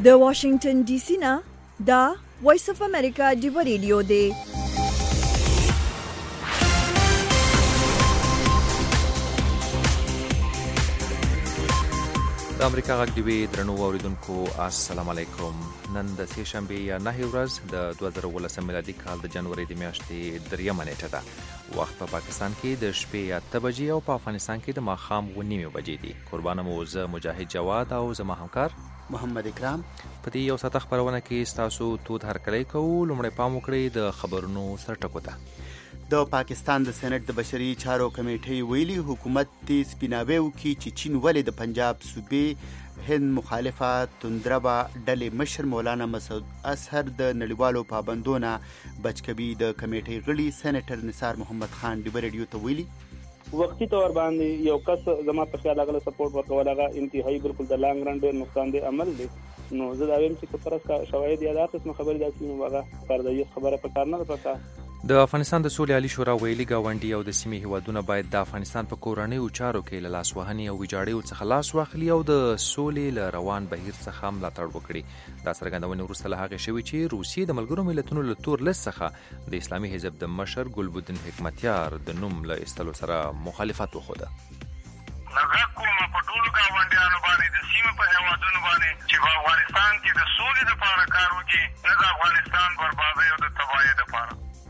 د واشنگټن ډي سي نه دا وایس اف امریکا ډیو ریډیو دی. د امریکا غږ ډیوی درنو اوریدونکو السلام علیکم. نن د سه شنبه یا 9 ورځ د 2018 میلادي کال د جنوري د میاشتې 3 نیټه ده. وخت په پاکستان کې د شپې 8 بجې او په افغانستان کې د ماښام 9 بجې دي. قربان مو زه مجاهد جواد او زما همکار محمد اکرام په دې یو ساعت خبرونه کې تاسو تود هرکلی کوو. لومړی پام وکړئ د خبرونو سرټکو ته. د پاکستان د سېنات د بشري چارو کمیټې ویلي حکومت دې سپیناوی وکړي چې چین ولې د پنجاب صوبې هند مخالفه توندربه ډلې مشر مولانا مسعود اظهر د نړیوالو پابندونو بچ کوي. د کمیټې غړي سېنیټر نثار محمد خان ډیو ریډیو ته ویلي وختي تور باندې یو کس زما په خیال هغه سپورټ ورکول هغه انتهایی بالکل د لانګ رن ډیر نقصان دی عمل دی. نو زه دا وایم چې په پرس کا شواهد یا د قسم خبرې داسې نو هغه پردایي خبره په کار نه پکا. د افغانستان د سولې عالی شورا ویلي ګاونډي او د سیمې هیوادونه باید د افغانستان په کورنیو چارو کې له لاسوهنې او ویجاړیو څخه لاس واخلي او د سولې له روان بهیر څخه ملاتړ وکړي. دا څرګندونه وروسته له هغې شوې چې روسیې د ملګرو ملتونو له تور لیست څخه د اسلامي حزب د مشر ګلبدین حکمتیار د نوم له ایستلو سره مخالفت وښوده. نغه کومه په ټولو ګاونډیانو باندې د سیمې په هیوادونو باندې چې په افغانستان کې د سولې لپاره کار وکړي، نه د افغانستان بربادۍ او د تباهۍ لپاره.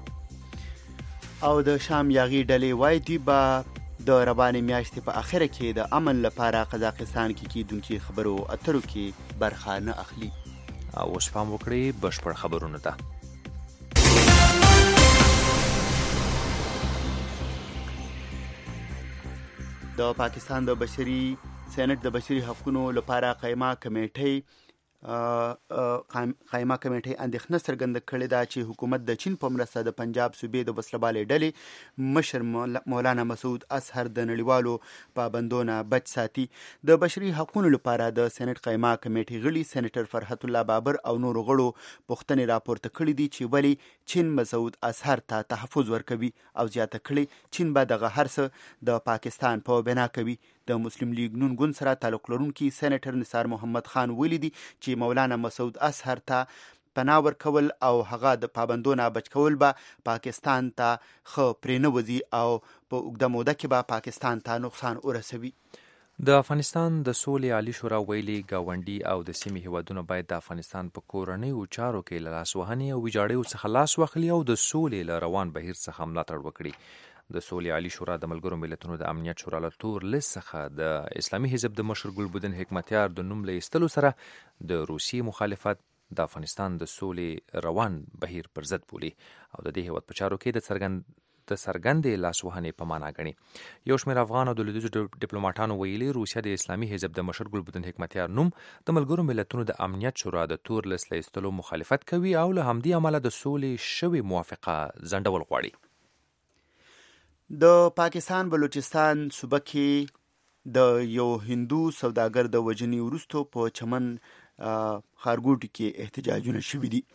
او د شام یاغي ډلې وایي دوی به د ربانې میاشتې په اخره کې د امن لپاره قزاقستان کې کیدونکي خبرو اترو کې برخه نه اخلي. او اوس پام وکړئ بشپړ خبرونو ته. د پاکستان د بشري سېنات د بشري حقوقو لپاره قائمه کمیټې اندېښنه څرګنده کړې ده چې حکومت د چین په مرسته د پنجاب صوبې د وسلوالې ډلې مشر مولانا مسعود اظهر د نړیوالو پابندونو بچ ساتي. د بشري حقوقو لپاره د سېنات قائمه کمیټې غړي سېنیټر فرحت الله بابر او نور غړو پوښتنې راپورته کړې دي چې ولې چین مسعود اظهر ته تحفظ ورکوي او زیاته کړې چین به دغه هر څه د پاکستان په بنا کوي. د مسلم لیگ نون ګوند سره تعلق لرونکي سېنیټر نثار محمد خان ویلي دي چې مولانا مسعود اظهر ته پناه ورکول او هغه د پابندونو بچ کول به پاکستان ته خو پرې نه وځي او په اوږده موده کې به پاکستان ته نقصان ورسوي. د افغانستان د سولې عالی شورا ویلي ګاونډي او د سیمې هیوادونه باید د افغانستان په کورنیو چارو کې له لاسوهنې او ویجاړیو څخه لاس واخلي او د سولې له روان بهیر څخه ملاتړ وکړي. د سولې عالی شورا د ملګرو ملتونو د امنیت شورا له تور لیست څخه د اسلامي حزب د مشر ګلبدین حکمتیار د نوم له ایستلو سره د روسیې مخالفت د افغانستان د سولې روان بهیر پر ضد بولي او د دې هیواد په چارو کې د څرګندې لاسوهنې په معنا ګڼي. یو شمېر افغان او د لویدیځو ډیپلوماټانو ویلي روسیه د اسلامي حزب د مشر ګلبدین حکمتیار نوم د ملګرو ملتونو د امنیت شورا د تور لیست له ایستلو مخالفت کوي او له همدې امله د سولې شوې موافقه ځنډول غواړي. د پاکستان بلوچستان صوبه کې د یو هندو سوداګر د وژنې وروسته په چمن ښارګوټي کې احتجاجونه شوي دي.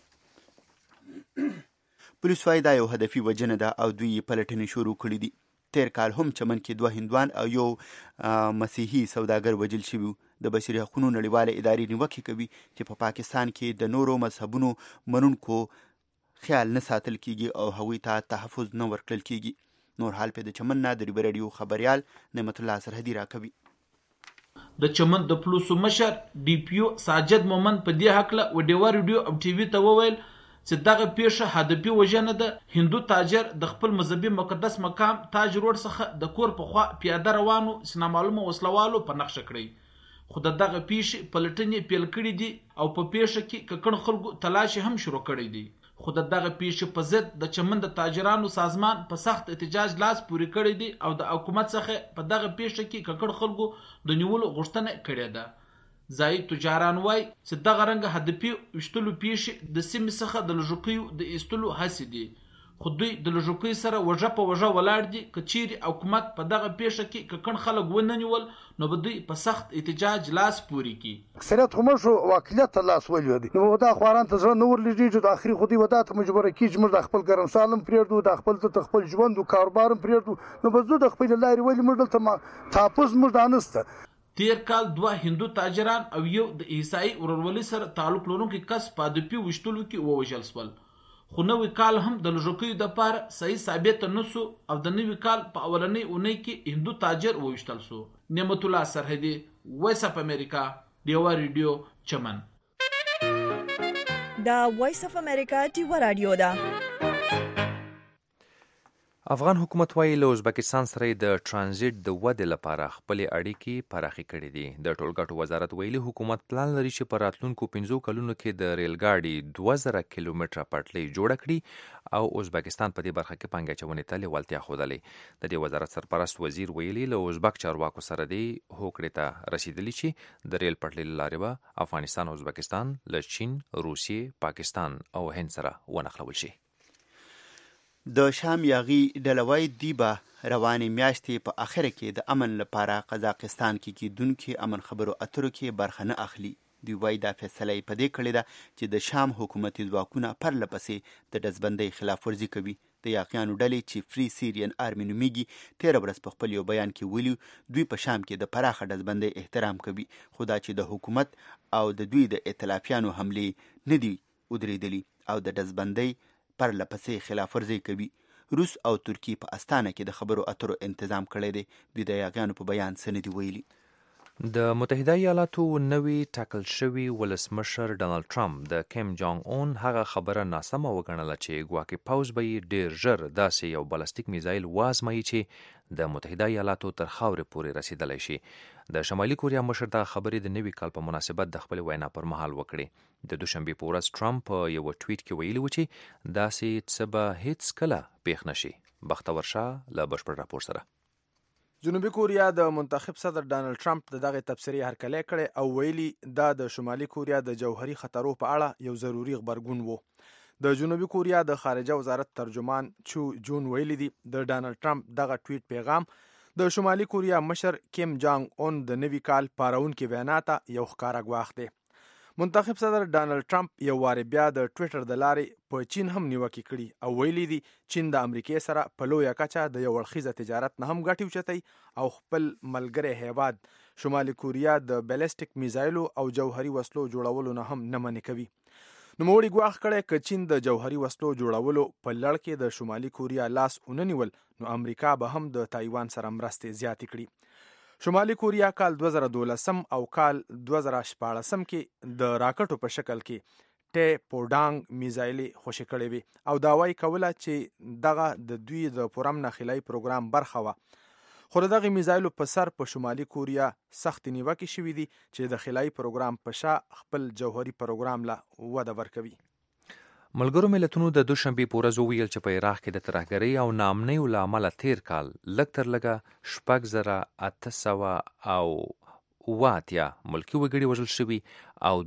پولیس وايي دا یو هدفي وژنه ده او دوی یې پلټنې شروع کړي دي. تیر کال هم چمن کې 2 هندوان او یو مسیحي سوداګر وژل شوي. د بشري حقوقو نړیواله ادارې نیوکې کوي چې په پاکستان کې د نورو مذهبونو منونکو خیال نه ساتل کیږي او هغوی ته تحفظ نه ورکړل کیږي. نور حال په د چمن نه د ریو ریډیو خبريال نعمت الله سرحدي راکوي. د چمن د پلوسو مشر ډي پی او ساجد مومن په دې حق له وډیو ریډیو او ټي وي ته وویل چې دغه پیښه هدفي وژنه ده. هندو تاجر د خپل مذهبي مقدس مقام تاج روډ څخه د کور په خوا پیاده روانو سنامعلومه وسلوالو په نقشه کړی. خو دغه پیښې پلټنې پیل کړي دي او په پیښه کې ککړ خلکو تلاشي هم شروع کړی دی. خو دغه پیښې په ضد د چمن د تاجرانو سازمان په سخت احتجاج لاس پورې کړی دی او د حکومت څخه په دغه پیښه کې ککړ خلکو د نیولو غوښتنه کړې ده. ځایي تجاران وایي چې دغه رنګ هدفي وشتلو پیښې د سیمې څخه د لږکیو د ایستلو هڅې دي. خو دوی د لږکیو سره وژه په وژه ولاړ دي. که چیرې حکومت په دغه پیښه کې ککړ خلک ونه نیول نو به دوی په سخت احتجاج لاس پورې کړي. اکثریت خو موږ واکلیت ته لاس ولې دي نو دا خواران ته زړه نه ورلېږي چې د اخري خو دوی ودا ته مجبوره کېږي موږ د خپل ګرم سالم پرېږدو د خپل ژوند او کاروبار پرېږدو نو به زه د خپل لارې ولې موږ دلته تحفظ موږ دا نسته. تیر کال 2 هندو تاجران او یو د عیسائی ورورولۍ سره تعلق لرونکي کس په ادبي وشتلو کې ووژل شول. خو نوې کال هم د لږکیو دپاره صحیح ثابت نسو او د نوې کال په اولنۍ اونۍ کې هندو تاجر وویشتل سو. نعمت الله سرحدي، وایس اف امریکا، ډیوا ریډیو، چمن. دا وایس اف امریکا ډیوا رادیو ده. افغان حکومت وايي له ازبکستان سره د ترانزیت د ودې لپاره خپلې اړیکې پراخې کړې دي. د ټولګټو وزارت ویلي حکومت پلان لري چې په راتلونکو 5 کلونو کې د ریل ګاډي 2000 کیلومتره پټلۍ جوړه کړي او ازبکستان په دې برخه کې پانګه اچونې ته لیوالتیا ښودلې. د دې وزارت سرپرست وزیر ویلي له ازبک چارواکو سره دې هوکړې ته رسیدلی چې د ریل پټلۍ له لارې به افغانستان او ازبکستان له چین، روسیې، پاکستان او هند سره ونښلول شي. د شام یاغي ډلوای دی به روانې میاشتې په اخره کې د امن لپاره قزاقستان کې کیدونکي امن خبرو اترو کې برخه نه اخلي. دوی وایي دا فیصله یې په دې کړې ده چې د شام حکومتي ځواکونه پرله پسې د ډزبندۍ خلاف ورزي کوي. د یاغیانو ډلې چې فری سیرین آرمي نومیږي 13 ورځ په خپل یو بیان کې ویلي دوی په شام کې د پراخه ډزبندۍ احترام کوي، خو دا چې د حکومت او د دوی د ائتلافیانو حملې نه دي ودرېدلي او د ډزبندۍ پرله پسې خلاف ورزي کوي. روس او ترکی په استانه کې د خبرو اترو تنظیم کړی دی. دوی د یاغیانو په بیان څه نه دي ویلي. د متحده ایالاتو نوی ټاکل شوی ولسمشر ډانلډ ټرمپ د کیم جونګ اون هغه خبره ناسمه وګڼله چې ګواکې پوځ به یې ډیر ژر داسې یو بالستیک میزایل وازمایي چې د متحده ایالاتو تر خاورې پورې رسیدلی شي. د شمالي کوریا مشر دغه خبرې د نوي کال په مناسبت د خپل وینا پر مهال وکړې. د دوشنبې په ورځ ټرمپ په یو ټویټ کې ویلي و چې داسې څه به هیڅ کله پیښ نشي. بختور شاه له بشپړ راپور سره. جنوبي کوریا د منتخب صدر ډانلډ ټرمپ دغه تبصرې هرکلی کړی او ویلي دا د شمالي کوریا د جوهري خطرو په اړه یو ضروري غبرګون و. د جنوبي کوریا د خارجه وزارت ترجمان چو جون ویلي دي د ډانلډ ټرمپ دغه ټویټ پیغام د شمالي کوریا مشر کیم جونګ اون د نوي کال پارونکي وینا ته یو ښکاره ګواښ دی. منتخب صدر ډانلډ ټرمپ یو وارې بیا د ټویټر د لارې په چین هم نیوکې کړي او ویلي دي چین د امریکې سره په لویه کچه د یو اړخیزه تجارت نه هم ګټې اوچتوي او خپل ملګری هیواد شمالي کوریا د بیلسټیک میزایلو او جوهري وسلو جوړولو نه هم نه منې کوي. نوموړي ګواښ کړی که چین د جوهري وسلو جوړولو په لړ کې د شمالي کوریا لاس ونه نیول نو امریکا به هم د تایوان سره مرستې زیاتې کړي. شمالي کوریا کال 2012 او کال 2014 کې د راکټو په شکل کې ټي پوډانګ میزایلې خوشې کړې وي او داوای کوله چې دغه د دوی د پرامن خلای پروګرام برخه وه. خو دغه میزایلو په سر په شمالي کوریا سخت نیوکې شوې دي چې د خلای پروګرام په شا خپل جوهري پروګرام له وده ورکوي. ملګرو ملتونو د دوشنبې په ورځ وویل چې په عراق کې د ترهګرۍ او ناامنیو له امله تیر کال لږ تر لږه 6880 ملکي وګړي وژل شوي او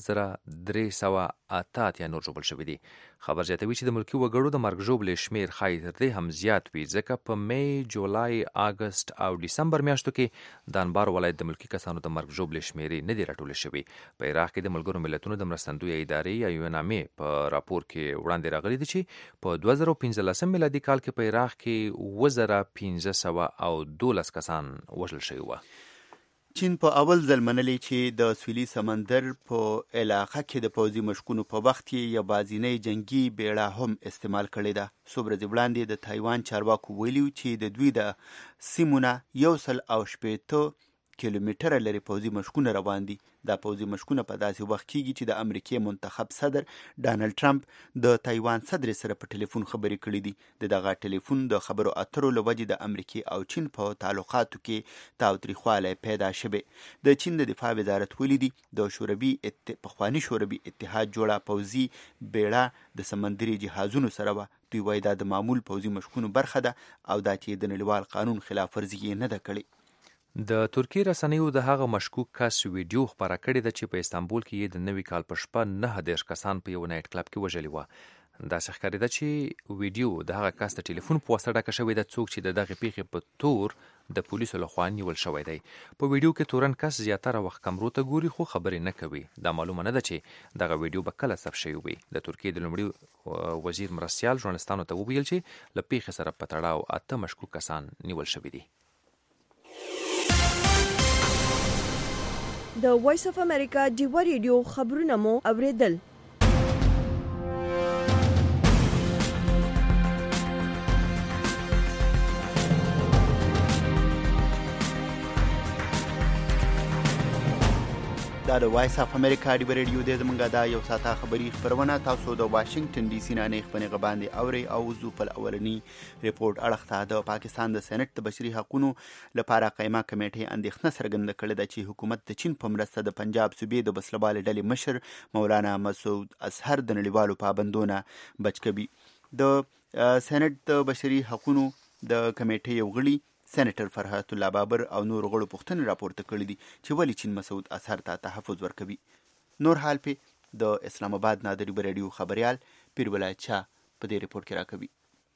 12388 نور ژوبل شوي دي. خبر زیاتوي چې د ملکي وګړو د مرګ ژوبلې شمیر ښایي تر دې هم زیات وي ځکه په می، جولای، اګست او ډسمبر میاشتو کې د انبار ولایت د ملکي کسانو د مرګ ژوبلې شمیرې نه دي راټولې شوي. په عراق کې د ملګرو ملتونو د مرستندویه ادارې یا یونامې په راپور کې وړاندې راغلي دي چې په 2015 میلادي کال کې په عراق کې 1512 کسان وژل شوي وو. چین په اول ځل منلې چې د سویلي سمندر په علاقه کې د پوځي مشقونو په وخت کې یو بازینۍ جنگي بیړه هم استعمال کړې ده. څو ورځې وړاندې د تایوان چارواکو ویلي چې د دوی د سیمونه 180 کیلومتره لري پوځي مشقونه روان دي. دا پوځي مشقونه په داسې وخت کېږي چې د امریکې منتخب صدر ډانلډ ټرمپ د تایوان صدر سره په ټلیفون خبرې کړې دي. دغه ټلیفون د خبرو اترو له وجې د امریکې او چین په تعلقاتو کې تاوتریخوالی پیدا شوی. د چین د دفاع وزارت ویلي دي د پخواني شوروي اتحاد جوړه پوځي بیړه د سمندري جهازونو سره وه. دوی وایي دا د معمول پوځي مشقونو برخه ده او دا چې د نړیوال قانون خلاف ورزي یې نه ده کړې. د ترکیې رسنیو د هغه مشکوک کس ویډیو خپره کړې ده چې په استانبول کې د نوي کال په شپه 9 کسان په یو نایټ کلب کې وژلي وو. داسې ښکارېده چې ویډیو د هغه کس د ټلیفون په واسطه ډکه شوې ده څوک چې د دغې پیښې په تور د پولیسو لخوا نیول شوی دی. په ویډیو کې تورن کس زیاتره وخت کمرو ته ګوري خو خبرې نه کوي. دا معلومه نه ده چې دغه ویډیو به کله ثبت شوی وي. د ترکیې د لومړي وزیر مرستیال ژورنالستانو ته وویل چې له پیښې سره په تړاو 8 مشکوک کسان نیول شوي دي. د وایس اف امریکا ډیوا ریډیو خبرونه مو اوریدل. دا د وایس اف امریکا ډیوا ریډیو د زمونږه دا یو ساعته خبری خبرونه تاسو د واشنگټن ډي سي نه نه خبرونه باندې اوري او زو په اولنی ریپورت اړخته د پاکستان د سېنات د بشري حقوقو لپاره قائمه کمیټه اندېښنه څرګنده کړې ده چې حکومت د چین په مرسته د پنجاب صوبې د بسلبال ډلې مشر مولانا مسعود اظهر د نړیوالو پابندونو بچ کوي. د سېنات د بشري حقوقو د کمیټې یو غړي سېنیټر فرحت الله بابر او نور غړو پوښتنې راپورته کړې دي چې ولې چین مسعود اظهر ته تحفظ ورکوي. نور حال په د اسلام آباد نه د ډیوا ریډیو خبريال پیر ولایت شاه په دې ریپورت کې راکوي.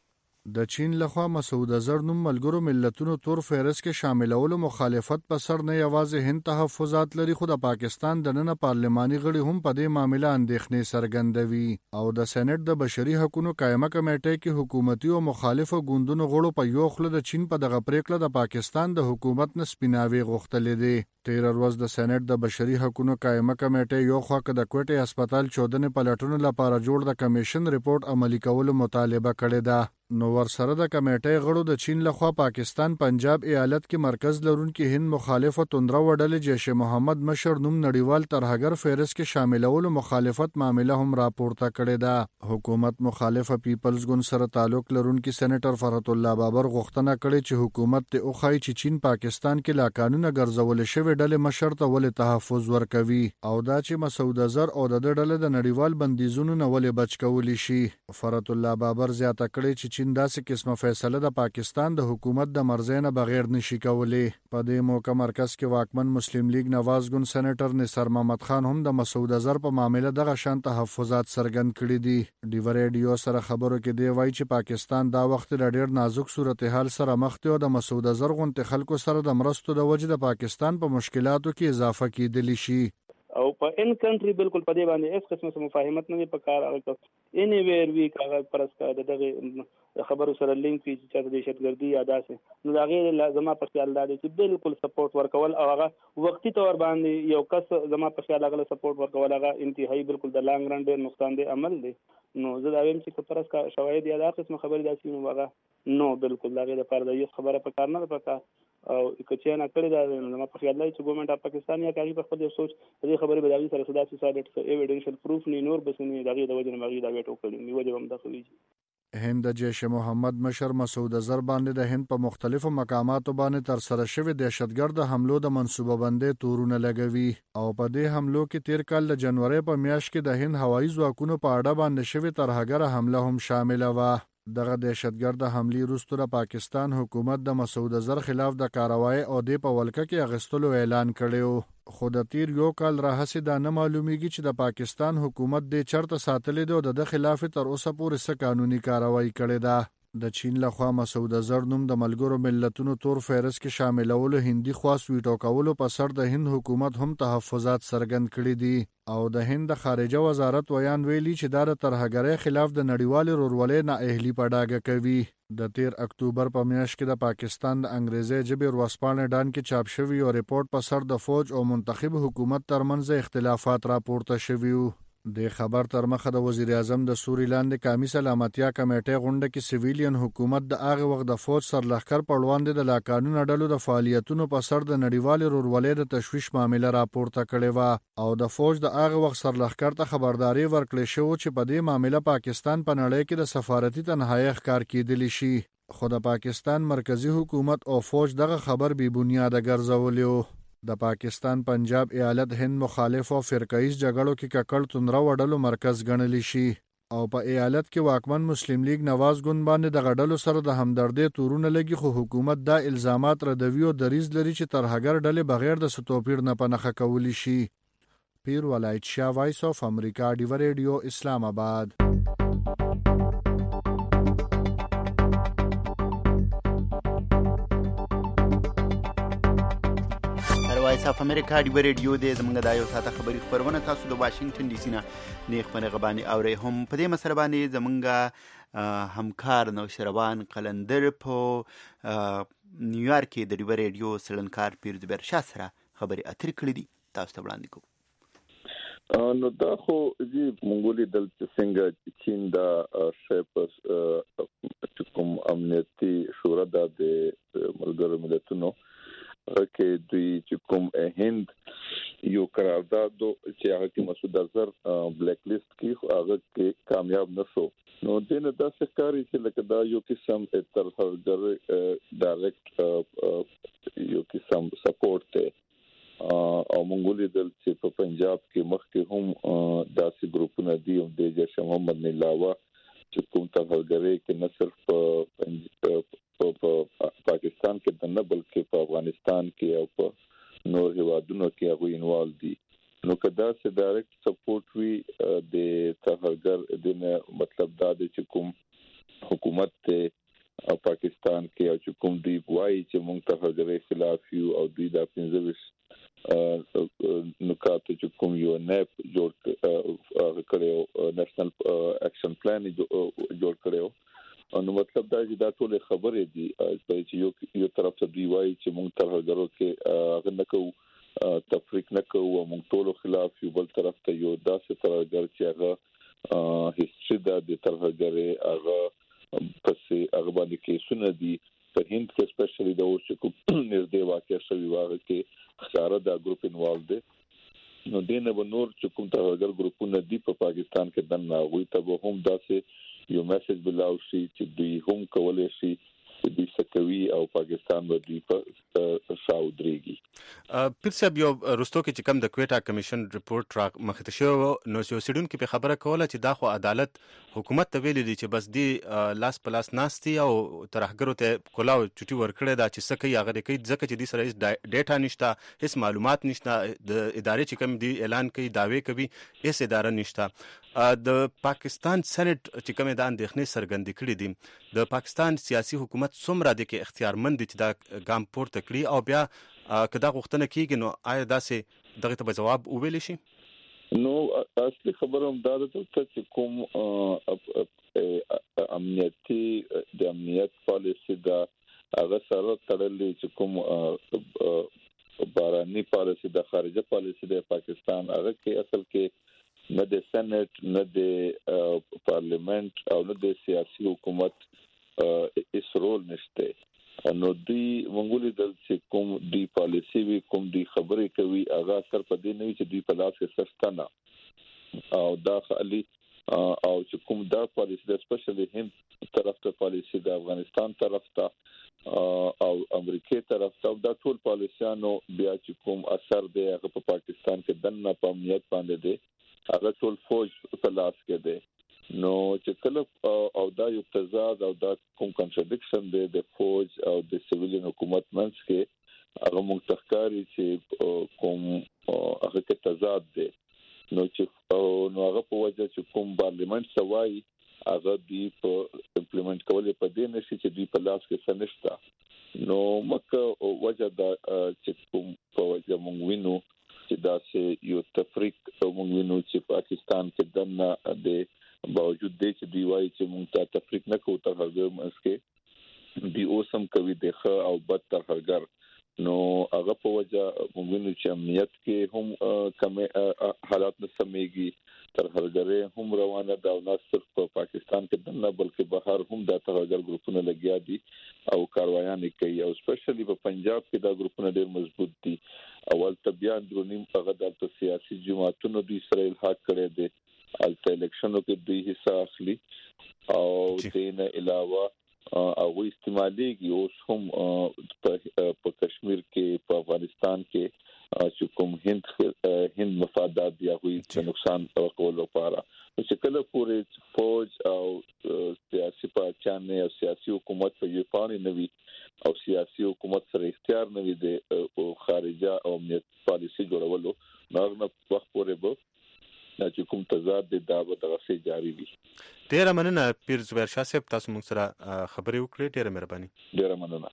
د چین لخوا مسعود اظهر نوم ملګرو ملتونو تور فهرست کې شاملولو مخالفت په سر نه یوازې هند تحفظات لري خو د پاکستان د نن پارلماني غړي هم په دې معاملې اندېښنې څرګندوي او د سېنات د بشري حقوقو قائمه کمیټې کې حکومتي او مخالفو ګوندونو غړو په یو خله د چین په دغه پریکړه د پاکستان د حکومت نه سپیناوي غوښتلې دي. 13 ورځ د سېنات د بشري حقوقو قائمه کمیټې یو خوا د کوټې هسپتال چودنې پلټونو لپاره جوړ د کمیشن ریپورت عملي کولو مطالبه کړې ده. نو ورسره د کمیټې غړو د چین لخوا پاکستان پنجاب ایالت کې مرکز لرونکي هند مخالفه توندره وډلې جیش محمد مشر نوم نړیوال ترهګر فهرست کې شاملولو مخالفت معامله هم راپورته کړې ده. حکومت مخالفه پیپلز ګوند سره تعلق لرونکي سېنیټر فرحت الله بابر غوښتنه کړې چې حکومت ته اوخای چې چین پاکستان کې لا قانون ګرځول شوی ډلې مشر ته ولې تحفظ ورکوي او دا چې مسعود اظهر او د ډلې د نړیوال بندیزونو نه ولې بچ کولی شي. فرحت الله بابر زیاته کړې چې چین داسې قسمه فیصله د پاکستان د حکومت د مرزۍ نه بغیر نشي کولی. په دې موقع مرکز کې واکمن مسلم لیگ نواز ګوند سېنیټر نثار محمد خان هم د مسعود اظهر په معاملې دغه شان تحفظات څرګند کړي دي. ډیوا ریډیو سره خبرو کې دی وایي چې پاکستان دا وخت له ډېر نازک صورتحال سره مخ دی او د مسعود اظهر غونډې خلکو سره د مرستو د وجې د پاکستان په مشکلاتو کې اضافه کېدلی شي. او په ان کنټری بالکل په دې باندې هیڅ قسمه مفاهمت نه په کار هغه اني ویر وی کاغه پرسکا دغه خبرو سره لینک وی چې د دهشتګردي یا داسې نو دا غیر لازمه په خیال دی چې بالکل سپورټ ورکول او هغه وختي تور باندې یو کس زما په خیال هغه سپورټ ورکول هغه انتهایی بالکل د لانګ رن ډیر نقصان دی عمل دی. نو زه دا وایم چې پرسکا شواهد یا د قسمه خبرې داسې نو هغه نو بالکل دا غیر پر د خبره په کار نه پکا او کچې نه کړی دا زما په خیال دی چې ګورنمنت اف پاکستان یا کوي په خپل سوچ دې خبرې به دغه سره صدا ساده ایویډنشل پروف نه نور بس نه دغه د وجه نه مغي دا ویټو کړی نیو وجه هم دا کوي. هند جیش محمد مشر مسعود اظهر باندې د هند په مختلفو مقاماتو باندې تر سره شوی دهشتګرد حملو د منصوبه بندۍ تورونه لګوي او په دې حملو کې تیر کال د جنوري په میاشت کې د هند هوایي ځواکونو په اړه باندې شوی ترهګر حمله هم شامل و. دغه دهشتګرد حملې وروسته د پاکستان حکومت د مسعود اظهر خلاف د کاروایی او د په ولکه کې اغستلو اعلان کړی خو د تیر یو کال راهسې دا نه معلومیږي چې د پاکستان حکومت د چرته ساتلې دی او د خلاف تر اوسه پورې څه قانوني کاروایی کړې ده. د چین لخوا مسعود اظهر نوم د ملګرو ملتونو تور فهرست کې شاملولو هندي خواص ویټو کولو په سر د هند حکومت هم تحفظات څرګند کړي دي او د هند د خارجه وزارت ویان ویلي چې دا د ترهګرۍ خلاف د نړیوال رورولۍ نااهلي په ډاګه کوي. د 13 اکتوبر په میاشت کې د پاکستان د انګریزي ژبې ورځپاڼې ډان کې چاپ شوی یو ریپورت په سر د فوج او منتخب حکومت ترمنځ اختلافات راپورته شوي وو. د خبر تر مخه د وزیر اعظم د سوري لاندې قومي سلامتیا کمیټې غونډه کې سیویلین حکومت د هغه وخت د فوج سرلښکر په وړاندې د لاقانونه ډلو د فعالیتونو په سر د نړیوال رورولۍ د تشویش معامله راپورته کړې و او د فوج د هغه وخت سرلښکر ته خبرداري ورکړې شو چې په دې معامله پاکستان په نړۍ کې د سفارتي تنهایی ښکار کېدلی شي خو د پاکستان مرکزی حکومت او فوج دغه خبر بی بنیاده ګرځولی و. د پاکستان پنجاب ایالت هند مخالف او فرقایز جګړو کې ککړ توندره وډلو مرکز ګڼلی شي او په ایالت کې واکمن مسلم لیگ نواز ګوند باندې د غډلو سره د همدردۍ تورونه لګي خو حکومت دا الزامات ردوي او دریز لري چې ترهګر ډلې بغیر د ستوپیر نه پنهخه کولی شي. پیر ولایت شاه وایس اف امریکا ډیوا ریډیو اسلام آباد. وایس اف امریکا ډیوا ریډیو د زمونږ د یو ساعته خبري خبرونه تاسو د واشنگټن ډي سي نه نیغ په نغه باندې اورئ. هم په دې مسله باندې زمونږ همکار نوشروان قلندر په نیویارک کې د ډیوا ریډیو سړنکار پیر زبیر شاه سره خبري اترې کړې دي. تاسو ته وړاندې کوو. نو دا خو منګولي دلته څنګه چین دا شپس کوم امنیتي شورا د ملګرو ملتونو کې دوی چې کوم هند یو قرارداد چې هغه کې مسعود اظهر بلیک لیست کې هغه کې کامیاب نشو. نو دینه دا ښکاري چې لکه دا یو قسم ترهګر ډایرکټ یو قسم سپورټ ته او منګولي دل چې په پنجاب کې مخکې هم داسې ګروپونه دي او د جیش محمد نه علاوه چې کوم ترهګري کې نه صرف په پاکستان کې نه بلکې په افغانستان کې او په نور هیوادونو کې هغه انوال دي. نو کدا چې ډایرکټ سپورټ وی د ترهګر د مطلب دا دی چې کوم حکومت ته پاکستان کې او چې کوم دی وایي چې موږ ترهګري خلاف یو او دوی د 15 نکات چې کوم یو نیپ جوړ کړو نېشنل اکشن پلان جوړ کړو نو مطلب دا چې دا ټول خبرې دي چې یو طرف ته دی وایي چې موږ ترهګرو کې هغه نه کوو تفریق نه کوو موږ ټول خلاف یو بل طرف ته یو داسې ترهګر چې هغه هیڅ د ترهګري هغه پسې هغه باندې کیسونه دي په هند کې سپیشلی د اوس کوم نږدې واقع شوی واغه کې خساره دا ګروپ انوالو دي. نو دینه به نور چې کوم ترهګر ګروپونه دي په پاکستان کې دنه وي ته به هم داسې یو میسج بلاو شي چې دوی هم کولای شي چې دوی سکوي او پاکستان به دوی په شاودريږي. پیر صاحب یو رستو کې چې کوم د کویټا کمیشن ریپورت را مخته شو نو سیډون کې په خبره کوله چې دا خو عدالت حکومت ته ویل دي چې بس دی لاس پلاس ناشتي او ترهګرو ته کولاو چټي ورکړه دا چې سکه یې هغه کوي ځکه چې د سره ډیټا نشته هیڅ معلومات نشته د ادارې چې کوم دی اعلان کوي داوی کوي هیڅ اداره نشته. د پاکستان سېنات چې کوم د اندېښنې سرګندې کړې دي د پاکستان سیاسي حکومت څومره د کې اختیارمند دي چې دا ګام پورته کړي او بیا کدا غوښتنه کیږي نو آیا داسې دغه ته جواب وویل شي؟ نو اصلي خبره هم دا ده چې کوم امنیت پالیسي دا هغه سره تړلې چې کوم باراني پالیسي د خارجه پالیسي د پاکستان هغه کې اصل کې نه د سېنات نه د پارلیمنت او نه د سیاسي حکومت هیڅ رول نشته. نو دوی منګولي دل چې کوم دی پالیسي وی کوم دی خبرې کوي هغه اثر په دې نه وي چې دوی په لاس کې سستانه او دا خالي او چې کوم دا پالیسي د سپیشلی هند طرف ته پالیسي د افغانستان طرف ته او امریکای طرف ته دا ټول پالیسيانو بیا چې کوم اثر دی هغه په پاکستان کې دنه په امنیت باندې دی هغه ټول فوج په لاس کې دی. نو چې کله او دا یو تضاد او دا کوم کنټرډکشن دی د فوج او د سیویلین حکومت منځ کې هغه متخکاری چې کوم هغه کې تضاد دی نو چې نو هغه په وجه چې کوم پارلیمنت سوای هغه دی په امپلیمنٹ کولې په دې نشي چې دی په لاس کې سنشتا نو مکه وجه دا چې کوم په وجه مونږ وینو چې دا سه یو تفریق مونږ وینو چې پاکستان کې دنه د باوجود دې چې دی وایي چې موږ ته تفریق نه کوو تر هغه مسکه دی اوسم کوي دغه او بد ترهګر نو هغه په وجه موږ چې امنیت کې هم کم حالات نه سمېږي ترهګري هم روانه دا نه صرف په پاکستان کې دنه بلکې بهر هم دا ترهګر ګروپونه لګیا دي او کاروایان کوي او سپیشلی په پنجاب کې دا ګروپونه ډېر مضبوط دي. اول طبيعت درونی هغه د سیاسي جماعتونو د اسرائیل حق کړي دي الته الیکشنو کې دوی حصہ اخلي او دینه علاوه او استعماليږي اوس هم په کشمیر کې په افغانستان کې چې کوم هند مفادات دی هغه څه نقصان ورکول لپاره چې کله پورې فوج او سیاسي پاچانه او سیاسي حکومت په یو پانی نوي او سیاسي حکومت سره اختیار نوي د خارجه او امنیت پالیسي جوړولو نو وخت پورې به چې کوم تضاد د دعوت غسي جاری وي. ډیره مننه پیر زبیر شاه صاحب تاسو موږ سره خبرې وکړې ډیره مهرباني. ډیره مننه.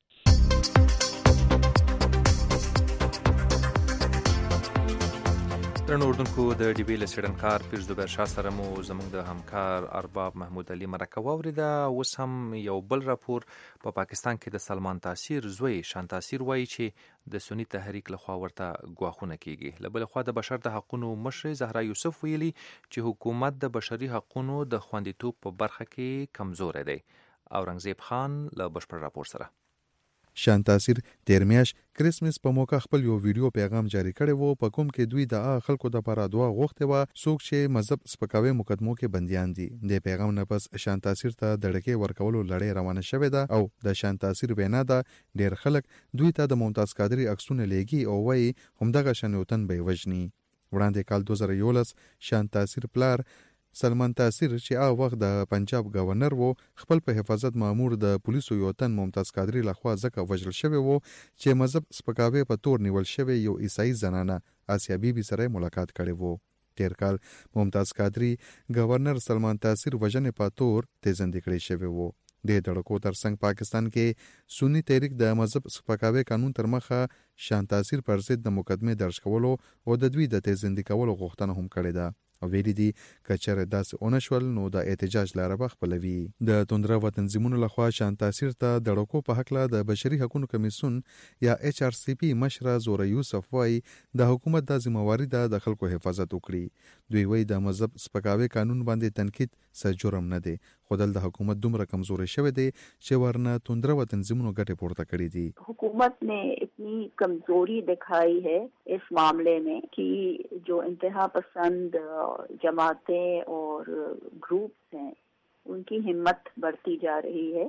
درنو اردوونکو د ډیوی له څېړنکار پیر زبیر شاه سره مو زموږ د همکار ارباب محمود علي مرکه واورېده. اوس هم یو بل راپور په پاکستان کې د سلمان تاثیر زوی شان تاثیر وایي چې د سنی تحریک لخوا ورته ګواښونه کیږي. له بل خوا د بشر د حقونو مشر زهرا یوسف ویلي چې حکومت د بشري حقونو د خوندیتوب په برخه کې کمزوری دی. اورنګزیب خان له بشپړ راپور سره. شان تاثیر تیر میاشت کریسمس په موقع خپل یو ویډیو پیغام جاری کړی وو په کوم کې دوی د خلکو د لپاره دعا غوښتې وه څوک چې مذهب سپکاوي مقدمو کې بندیان دي. د پیغام نه پس شان تاثیر ته د ډکې ورکولو لړۍ روانه شوې ده او د شان تاثیر وینا ده ډیر خلک دوی ته د ممتاز قادری عکسونه لیږي او وایي همدغه شان یو تن به وژني. وړاندې کال 2011 شان تاثیر پلار سلمان تاثیر چې هغه وخت د پنجاب گورنر وو خپل په حفاظت مامور د پولیسو یو تن ممتاز قادری لخوا ځکه وژل شوی وو چې مذهب سپکاوي په تور نیول شوی یو عیسائی زنانه آسیا بیبي سره ملاقات کړی وو. تیر کال ممتاز قادری گورنر سلمان تاثیر وژنې په تور تیزندې کړی شوی وو. د دړکو ترڅنګ پاکستان کې سنی تحریک د مذهب سپکاوي قانون تر مخه شان تاثیر پر ضد د مقدمه درج کولو او د دوی د تیزندې کولو غوښتنه هم کړې ده. او ویلي دي که چېرې داسې ونه شول نو د احتجاج لاره به خپلوي. د توندره تنظیمونو لخوا شان تاثیر ته د ډکو په هکله د بشري حقوقو کمیسیون یا HRCP مشره زهرا یوسف وایي د حکومت د ذمہواری ده د خلکو حفاظت وکړي. دوی وایي د مذهب سپکاوي قانون باندې تنقید څه جرم نه دی خو دلته حکومت دومره کمزوري شوی دی چې ورنه توندره تنظیمونو ګټې پورته کړي دي. حکومت نے اتنی کمزوری دکھائی ہے اس معاملے میں کہ جو انتہا پسند جماعتیں اور گروپس ہیں ان کی ہمت بڑھتی جا رہی ہے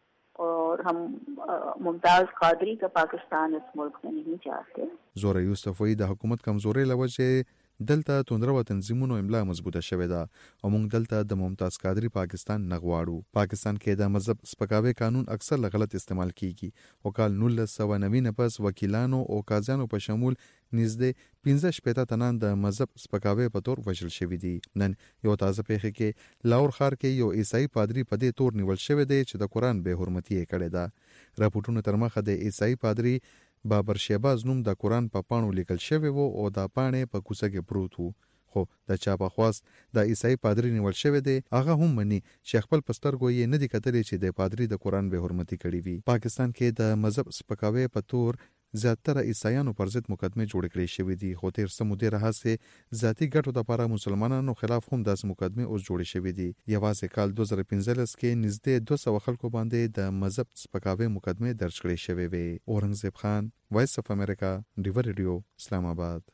اور ہم ممتاز قادری کا پاکستان اس ملک میں نہیں چاہتے. زهرا یوسف وایي د حکومت کمزوري له وجې دلته توندره تنظیمونو املا مضبوطه شوې ده او موږ دلته د ممتاز قادری پاکستان نه غواړو. پاکستان کې د مذهب سپکاوي قانون اکثر غلط استعمال کیږي او کال 1990 پس وکیلانو او قاضیانو په شمول نږدې 15 تنان د مذهب سپکاوي په تور وژل شوي دي. نن یو تازه پیښه کې لاهور ښار کې یو عیسائی پادری په دې تور نیول شوی دی چې د قرآن بې حرمتي یې کړې ده. راپورټونو تر مخه د عیسائی پادری بابر شهباز نوم د قرآن په پاڼو لیکل شوی وو او دا پاڼې په کوڅه کې پروت وو خو د چا په خواست د عیسائی پادری نیول شوی دی هغه هم مني چې خپل پسترګو یې نه دي کتلې چې د پادری د قرآن به حرمتي کړی وي. پاکستان کې د مذهب سپکاوي په تور زیاتره عیسایانو پر ضد مقدمه جوړ کړې شوې دي خو تیر څه مودې راهیسې ذاتي ګټو لپاره مسلمانانو خلاف هم داسې مقدمه اوس جوړې شوې دي. یوازې کال 2015 کې نږدې 200 خلکو باندې د مذهب سپکاوي مقدمه درج کړې شوې وي. اورنګزیب خان، وایس اف امریکا، ډیو ریډیو، اسلام آباد.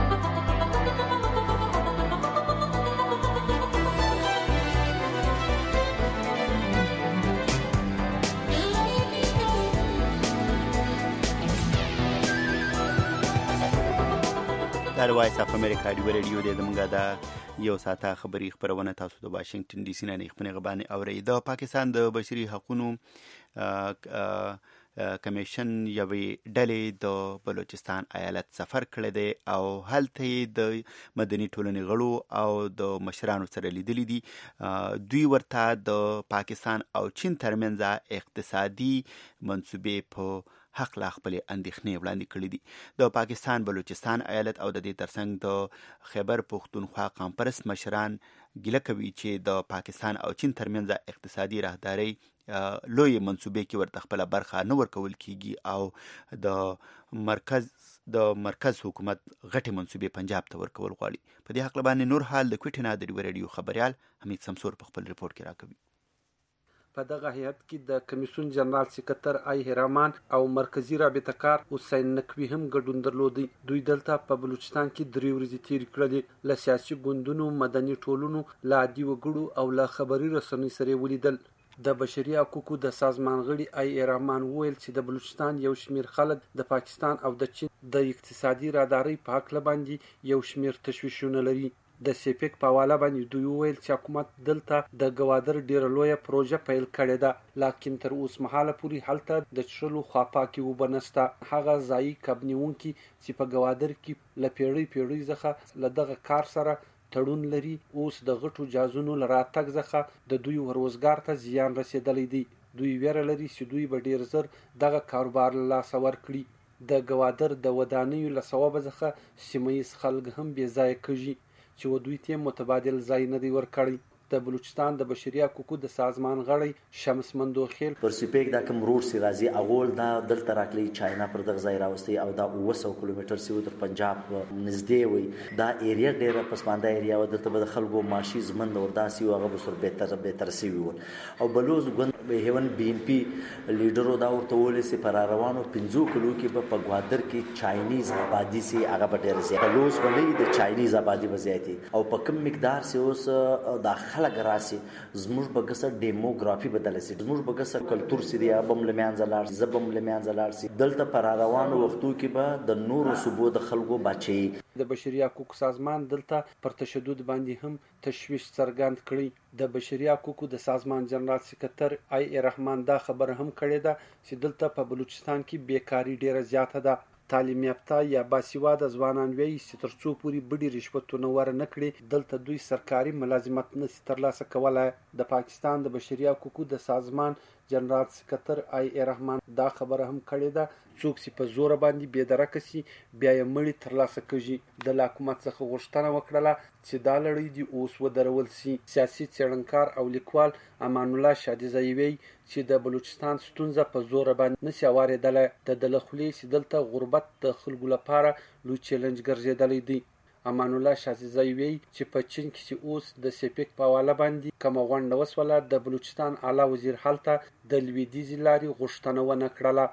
دا وایس اف امریکا ډیو ریډیو د زموږ د یو ساعته خبري خبرونه تاسو د واشنگټن ډي سي نه خپل غبانې اوري. د پاکستان د بشري حقوقو کمیشن یوې ډلې د بلوچستان ایالت سفر کړی دی او هلته د مدني ټولنې غړو او د مشرانو سره لیدلي دي. دوی ورته د پاکستان او چین ترمنځ اقتصادي منصوبې په حق لا خپل اندېښنې وړاندې کړې دي. د پاکستان بلوچستان ایالت او د دې ترڅنګ د خیبر پختونخوا قومپرست مشران ګیله کوي چې د پاکستان او چین ترمنځ اقتصادي راهداري لوی منصوبې کې ورته خپل برخه نه ورکول کیږي او د مرکز حکومت غټي منصوبې پنجاب ته ورکول غواړي. په دې حق باندې نور حال د کوټې نه د ډیو ریډیو خبريال حمید سمسور په خپل ریپورت کې راکوي. په دغه هیئت کې د کمیسیون جنرال سکرټر آی هرامان او مرکزی رابطه کار حسین نقوی هم ګډون درلودي. دوی دلته په بلوچستان کې 3 ورځې تیر کړلې. له سیاسي ګوندونو، مدني ټولنو، له عادي وګړو او له خبري رسنیو سره ولیدل. د بشري حقوقو د سازمان غړي آی هرامان وویل چې د بلوچستان یو شمیر خلک د پاکستان او د چین د اقتصادي راداري په حق باندې یو شمیر تشویشونه لري. د سیپیک په حواله باندې دوی وویل چې حکومت دلته د ګوادر ډیره لویه پروژه پیل کړې ده لکن تر اوس مهاله پورې هلته د چښلو خواپاکي اوبه نشته. هغه ځایي کبنیونکي چې په ګوادر کې له پیړۍ څخه له دغه کار سره تړون لري اوس د غټو جازونو له راتګ څخه د دوی روزګار ته زیان رسېدلی دی. دوی ویره لري چې دوی به ډیر زر دغه کاروبار له لاسه ورکړي. د ګوادر د ودانیو له سببه څخه سیمه ییز خلک هم بې ځایه کېږي چې و دوی ته متبادل ځای نه دی ورکړی. د بلوچستان د بشري حقوقو د سازمان غړی شمس مندوخیل پر سپیک دا کوم روډ سی راځي اول دا دلته راکلی چاینا پر دغه ځای راوستي او دا 900 کیلومتر سی تر پنجاب نږدې وي دا ایریا ډیره پسمانده ایریا و دلته به خلکو ماشي زمند ورداسي او هغه بسر بهتر سی وي او بلوز ګوند هیون بی ان پی لیډرو دا ورته ولې سي پر روانو 15 کلو کې په ګوادر کې چاینیز آبادی سي هغه به ډیر زیات بلوز ولې د چاینیز آبادی وزياتي او په کوم مقدار سي اوس د خلک راسي زموږ بګسر ډیموګرافي بدل سي زموږ بګسر کلچر سي دی ابم لمنځلار زبم لمنځلار سي دلته پر روانو وختو کې به د نورو صوبو د خلکو بچي. د بشري حقوقو سازمان دلته پر تشدد باندې هم تشویش څرګند کړی. د بشري حقوقو د سازمان جنرال سکرټر ای رحمان دا خبره هم کړې ده چې دلته په بلوچستان کې بیکاری ډیره زیاته ده. تعلیم یافته یا باسواده ځوانان وایي چې تر څو پورې بډې رشوتونه ورنه کړي دلته دوی سرکاري ملازمت نشي ترلاسه کولای. د پاکستان د بشري حقوقو د سازمان جنرال سکرټر ای رحمان دا خبره هم کړې ده څوک چې په زور باندې بېدرکه سي بیا یې مړي ترلاسه کړي. د حکومت څخه غوښتنه وکړله چې دا لړۍ دې اوس ودرول سي. سیاسي څېړنکار او لیکوال امان الله شادیزی وایي چې د بلوچستان ستونزه په زور باندې نشي اورېدلی. د ده له خولې چې دلته غربت د خلکو لپاره لوی چیلنج ګرځېدلی دی. امان الله شادیزی وایي چې په چین کې چې اوس د سپیک په حواله باندې کومه غونډه وسوله د بلوچستان اعلی وزیر هلته د لویدیځې لارې غوښتنه ونه کړله.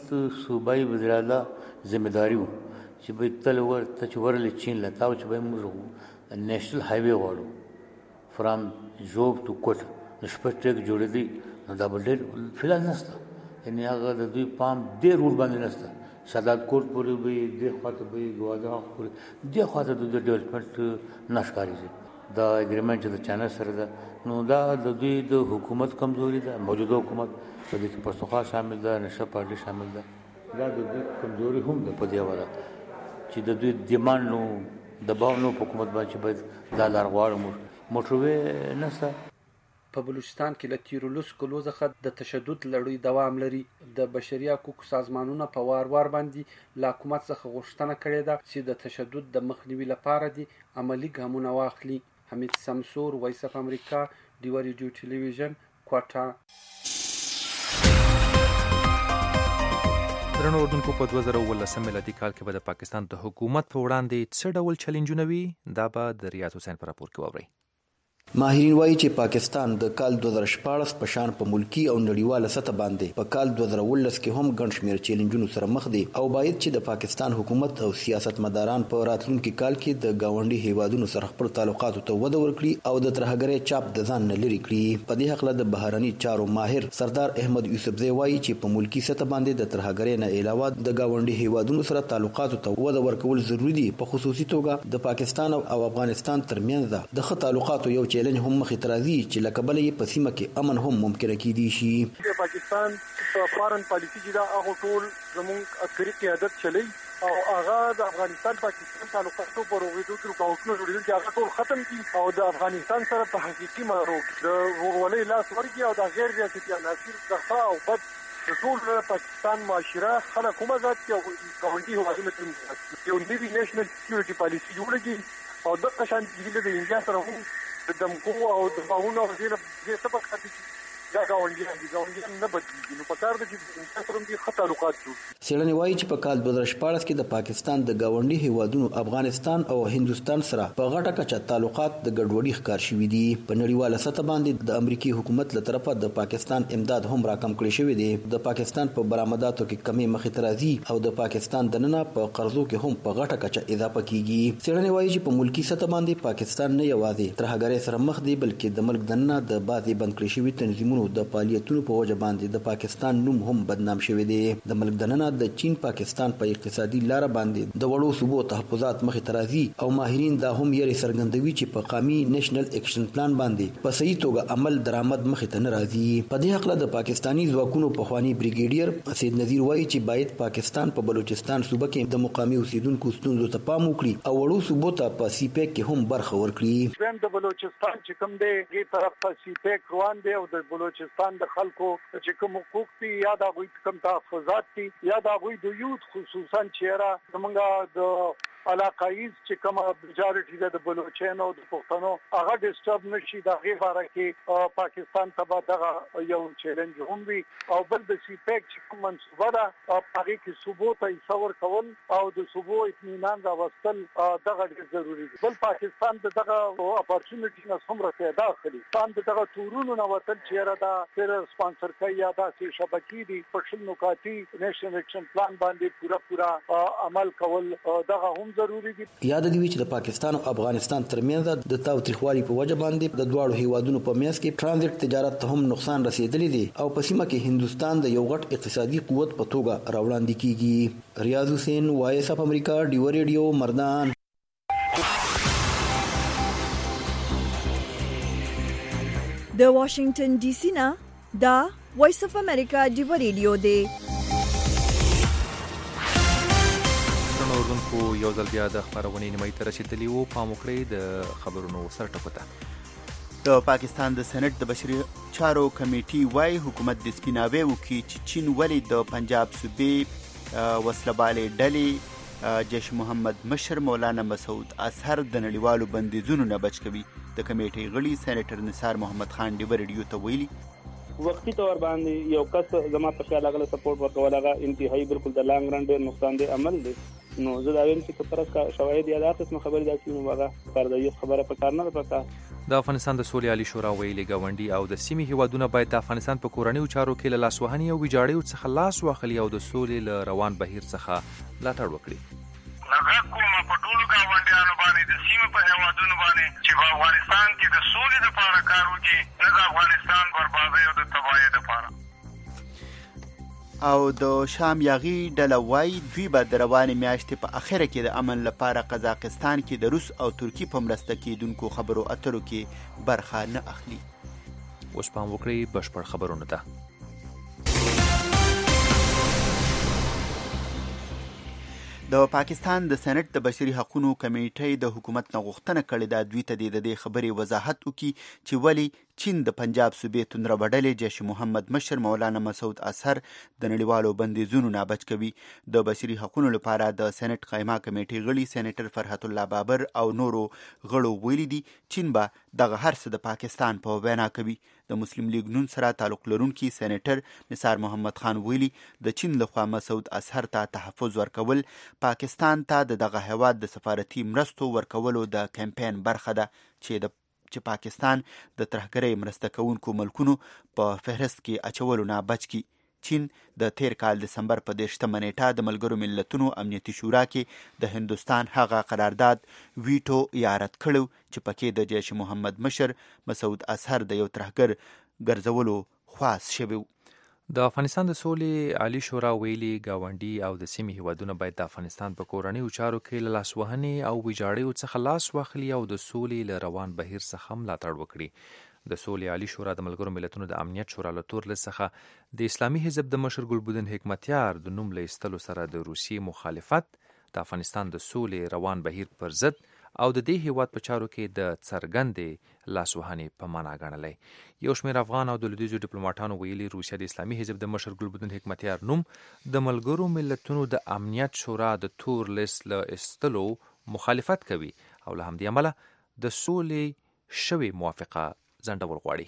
صوبایي وزیر اعلی ذمہداري و چې به تل ورته چې ورلې چین لته او چې به موږ نېشنل هایوي غواړو فرام جوب ټو کوټ نشپټ ټریک جوړېدی نو دا به ډېر فعلا نشته یعنی هغه د دوی پام ډېر رول باندې نشته. سادات کوټ پورې به د خاطر به ګواده پورې د خاطر د ډیولپمنٹ نشکاري دي. دا اګریمنٹ چې د چاینا سره ده نو دا د دوی د حکومت کمزوري ده. موجوده حکومت په دې کې پښتونخوا شامل ده نشه پارټي شامل ده. دا د دوی کمزوري هم ده په دې وجه چې د دوی ډیماند نو دباو نو حکومت باندې باید دا لار غواړي موټروي نشته. په بلوچستان کې له تیرو لسو کلو څخه د تشدد لړۍ دوام لري. د بشري حقوقو سازمانونه په وار وار باندې له حکومت څخه غوښتنه کړې ده چې د تشدد د مخنیوي لپاره دي عملي ګامونه واخلي. حمید سمسور، وایس اف امریکا، ډیوا ریډیو ټلویزیون، کوټا. درنو اردوونکو په 2018 میلادي کال کې به د پاکستان د حکومت په وړاندې څه ډول چیلنجونه وي دا به د ریاض حسین په راپور کې واورئ. ماهرین وایي چې پاکستان د کال 2014 په شان په ملکی او نړیواله سطح باندې په کال 2019 کې هم ګڼ شمېر چیلنجونو سره مخ دي او باید چې د پاکستان حکومت او سیاستمداران په راتلونکي کال کې د گاونډي هیوادونو سره خپل تعلقاتو ته وده ورکړي او د ترهګرۍ چاپ د ځان نه لري کړي. په دې حق له د بهرني چارو ماهر سردار احمد یوسفزی وایي چې په ملکی سطح باندې د ترهګرۍ نه علاوه د گاونډي هیوادونو سره تعلقاتو ته وده ورکول ضروری دي. په خصوصي توګه د پاکستان او افغانستان ترمنځ د تعلقاتو یو چیلنج هم مخې ته راځي چې لکه بله یې په سیمه کې امن هم ممکنه کیدی شي. د پاکستان فارن پالیسي چې دا هغه ټول زموږ عسکري قیادت چلی او هغه د افغانستان پاکستان تعلقاتو په روغېدو کې رکاوټونه جوړېدل چې هغه ټول ختم کړي او د افغانستان سره په حقیقي معنی د ورورولۍ لاس ورکړي او د غیر ریاستي عناصر د ښه او بد د ټول پاکستان معاشره خلک هم آزاد کړي او ګاونډي هېوادونو ته یو نوي نیشنل سکیورټي پالیسي جوړه کړي او دغه شان د انډیا سره هم د دمکو او د باغونو او دې څه په خاطر دا ګاونډیان نه بدلېږي نو په کار ده چې سره دې ښه تعلقات جوړ شي. څېړنې وایي چې په کال 2014 کې د پاکستان د ګاونډي هیوادونو افغانستان او هندوستان سره په غټه کچه تعلقات د ګډوډۍ ښکار شوي دي. په نړیواله سطح باندې د امریکایي حکومت له طرفه د پاکستان امداد هم راکم کړی شوی دی. د پاکستان په برآمداتو کې کمی مخې ته راځي او د پاکستان دننه په قرضو کې هم په غټه کچه اضافه کیږي. څېړنې وایي چې په ملکی سطح باندې پاکستان نه یوازې ترهګرۍ سره مخ دی بلکې د ملک دننه د بعضې بند کړی شوي تنظیمونو د فعالیتونو په وجه باندې د پاکستان نوم هم بدنام شوی دی. د ملک دننه د چین پاکستان په اقتصادي لار باندې د وړو صوبو تحفظات مخې ته راځي او ماهرین دا هم یې څرګندوي چې په قومي نېشنل اکشن پلان باندې په صحیح توګه عمل درآمد مخې ته نه راځي. په دې حق له د پاکستاني ځواکونو پخوانی بریګیډیر سید نذیر وایي چې باید پاکستان په بلوچستان صوبه کې د مقامي اوسیدونکو ستونزو ته پام وکړي او وړو صوبو ته په سی پیک کې هم برخه ورکړي. د بلوچستان چې کوم دی هغې طرف ته سی پیک روان دی او د بلوچستان د خلکو چې کوم حقوق دي یا د هغوی کوم تحفظات دي یا د هغوی د یوت خصوصا چیرې زمونږ د علاقایي چې کومه میجارټي د بلوچستان او د پښتنو هغه ډیسټرب نشي د هغې باره کې پاکستان ته به دغه یو چیلنج هم وي او بل د سی پیک چې کوم منصوبه ده هغې کې صوبو ته حصه ورکول او د صوبو اطمینان راوستل دغه ډېر ضروري دي. بل پاکستان د دغه اپارچونټي نه څومره فایده اخلي. پاکستان د دغه تورونو نه وتل چیرې دا سره سپانسر کوي یا داسې شبکې دي په شل نکاتي نیشنل اکشن پلان باندې پورا عمل کول دغه هم ضروري دي. یاد دی چې د پاکستان او افغانستان ترمنځ د تاوتریخوالي په وجه باندې د دواړو هیوادونو په میانس کې ترانزیت تجارت ته هم نقصان رسیدلی دی او په سیمه کې هندستان د یو غټ اقتصادي قوت په توګه راوړاندې کیږي. ریاض حسین، وایس اف امریکا، ډیو ریډیو، مردان. د واشنگټن ډي سي نه دا وایس اف امریکا ډیو ریډیو دی. نوردونکو یو ځل بیا د خبرونې نیمایي ته رسېدلي وو. پام وکړئ د خبرونو سرټکو ته. د پاکستان د سېنات د بشري چارو کمیټې وايي حکومت د سپیناوي وکړي چې چین ولې د پنجاب صوبې وسلهبالې ډلې جیش محمد مشر مولانا مسعود اظهر د نړیوالو بندیزونو نه بچ کوي. د کمیټې غړي سېنیټر نثار محمد خان ډیو ریډیو ته ویلي وختي تور باندې یو کس زما په خیال هغه سپورټ ورکول هغه انتهایی بالکل د لانګ رن ډېر نقصان دی عمل دی. نو زه دا وایم چې کترس کا شواهد یا د قسم خبرې دا چې نو هغه پردایي خبره په کار نه پکا. د افغانستان د سولې عالی شورا ویلي ګاونډي او د سیمې هیوادونه باید د افغانستان په کورنیو چارو کې له لاسوهنې او ویجاړیو څخه لاس واخلي او د سولې له روان بهیر څخه ملاتړ وکړي. نغه کومه په ټولو ګاونډیانو باندې د سیمې په هیوادونو باندې چې په افغانستان کې د سولې لپاره کار وکړي، نه د افغانستان بربادۍ او د تباهۍ لپاره. او د شام یاغي ډله وایي دوی به د روانې میاشتې په اخره کې د امن لپاره قزاقستان کې د روس او ترکي په مرسته کېدونکو خبرو اترو کې برخه نه اخلي. اوس پام وکړئ بشپړ خبرونو ته. د پاکستان د سېنات د بشري حقوقو کمیټې د حکومت نه غوښتنه کړې ده دوی ته د دې خبرې وضاحت وکړي چې ولې چین د پنجاب صوبې توندربډلې جیش محمد مشر مولانا مسعود اظهر د نړیوالو بندیزونو نه بچ کوي. د بشري حقوقو لپاره د سېنات قائمه کمیټې غړي سېنیټر فرحت الله بابر او نورو غړو ویلي دي چین به دغه هر څه د پاکستان په وینا کوي. د مسلم لیگ نون سره تعلق لرونکي سېنیټر نثار محمد خان ویلي د چین لخوا مسعود اظهر ته تحفظ ورکول پاکستان ته دغه هیواد د سفارتي مرستو ورکولو د کمپاین برخه ده چې پاکستان د ترهګرۍ مرسته کوونکو ملکونو په فهرست کې اچولو نه بچ کی. چین د تیر کال دسمبر په 13 نیټه د ملګرو ملتونو امنیتي شورا کې د هندستان هغه قرارداد ویټو یا رد کړو چې پکې د جیش محمد مشر مسعود اظهر د یو ترهګر ګرځولو خواست شوی. د افغانستان د سولې عالی شورا ویلي ګاونډي او د سیمې هیوادونه باید د افغانستان په کورنیو چارو کې له لاسوهنې او ویجاړیو څخه لاس واخلي او د سولې له روان بهیر څخه ملاتړ وکړي. د سولې عالی شورا د ملګرو ملتونو د امنیت شورا له تورلس څخه د اسلامي حزب د مشر ګلبدین حکمتیار د نوم له ایستلو سره د روسیې مخالفت د افغانستان د سولې روان بهیر پر ضد او د دې هیواد په چارو کې د څرګندې لاسوهنې په معنا ګڼلی. یو شمېر افغان او د لویدیځو ډیپلوماټانو ویلي روسیه د اسلامي حزب د مشر ګلبدین حکمتیار نوم د ملګرو ملتونو د امنیت شورا د تور لیست له ایستلو مخالفت کوي او له همدې امله د سولې شوې موافقه ځنډول غواړي.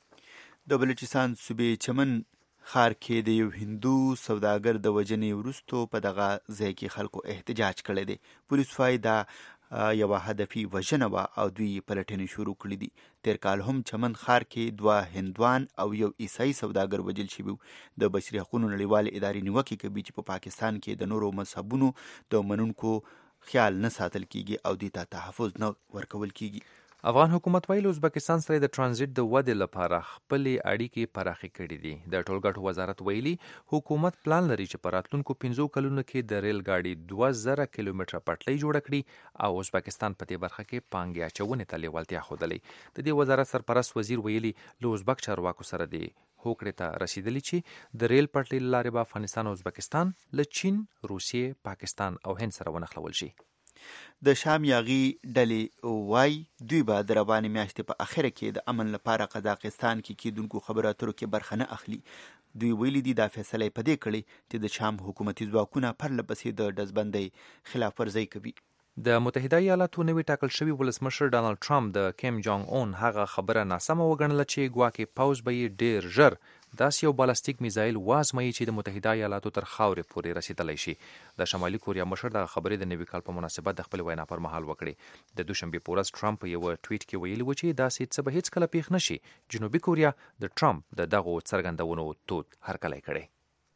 د بلوچستان صوبې چمن ښار کې د یو هندو سوداګر د وژنې وروستو په دغه ځای کې خلکو احتجاج کړی دی. پولیس وایي دا یوه هدفي وژنه وه او دوی پلټنې شروع کړي دي. تیر کال هم چمن ښار کې 2 هندوان او یو عیسائی سوداګر وژل شوي. د بشري حقوقو نړیوالې ادارې نیوکې کوي چې په پاکستان کې د نورو مذهبونو د منونکو خیال نه ساتل کیږي او دوی ته تحفظ نه ورکول کیږي. افغان حکومت ویلي ازبکستان سره د ترانزیت د ودې لپاره خپلې اړیکې پراخې کړې دي. د ټولګټو وزارت ویلي حکومت پلان لري چې په راتلونکو 5 کلونو کې د ریل ګاډي 2000 کیلومتره پټلۍ جوړه کړي او ازبکستان په دې برخه کې پانګې اچونې ته لیوالتیا ښودلې. د دې وزارت سرپرست وزیر ویلي له ازبک چارواکو سره د هوکړې ته رسیدلی چې د ریل پټلۍ له لارې به افغانستان او ازبکستان له چین، روسیې، پاکستان او هند سره ونښلول شي. د شام یاغي ډلې وای دوی به د روانې میاشتې په اخره کې د امن لپاره قزاقستان کې کیدونکو خبرو اترو کې برخه نه اخلي. دوی ویلي دي دا فیصله په دې کړې چې د شام حکومتي ځواکونه پرله پسې د ډزبندۍ خلاف ورزي کوي. د متحده ایالاتو نوي ټاکل شوی ولسمشر ډانلډ ټرمپ د کیم جونګ اون هغه خبره ناسمه وګڼله چې ګواکې پوز به یې ډیر ژر داسې یو بالستیک میزایل وازموي چې د متحده ایالاتو تر خاورې پورې رسیدلی شي. د شمالي کوریا مشر دغه خبرې د نوي کال په مناسبت د خپل وینا پر مهال وکړې. د دوشنبې په ورځ ټرمپ په یو ټویټ کې ویلي و چې داسې څه به هیڅکله پیښ نشي. جنوبي کوریا د ټرمپ د دغو څرګندونو تود هرکلی کړی.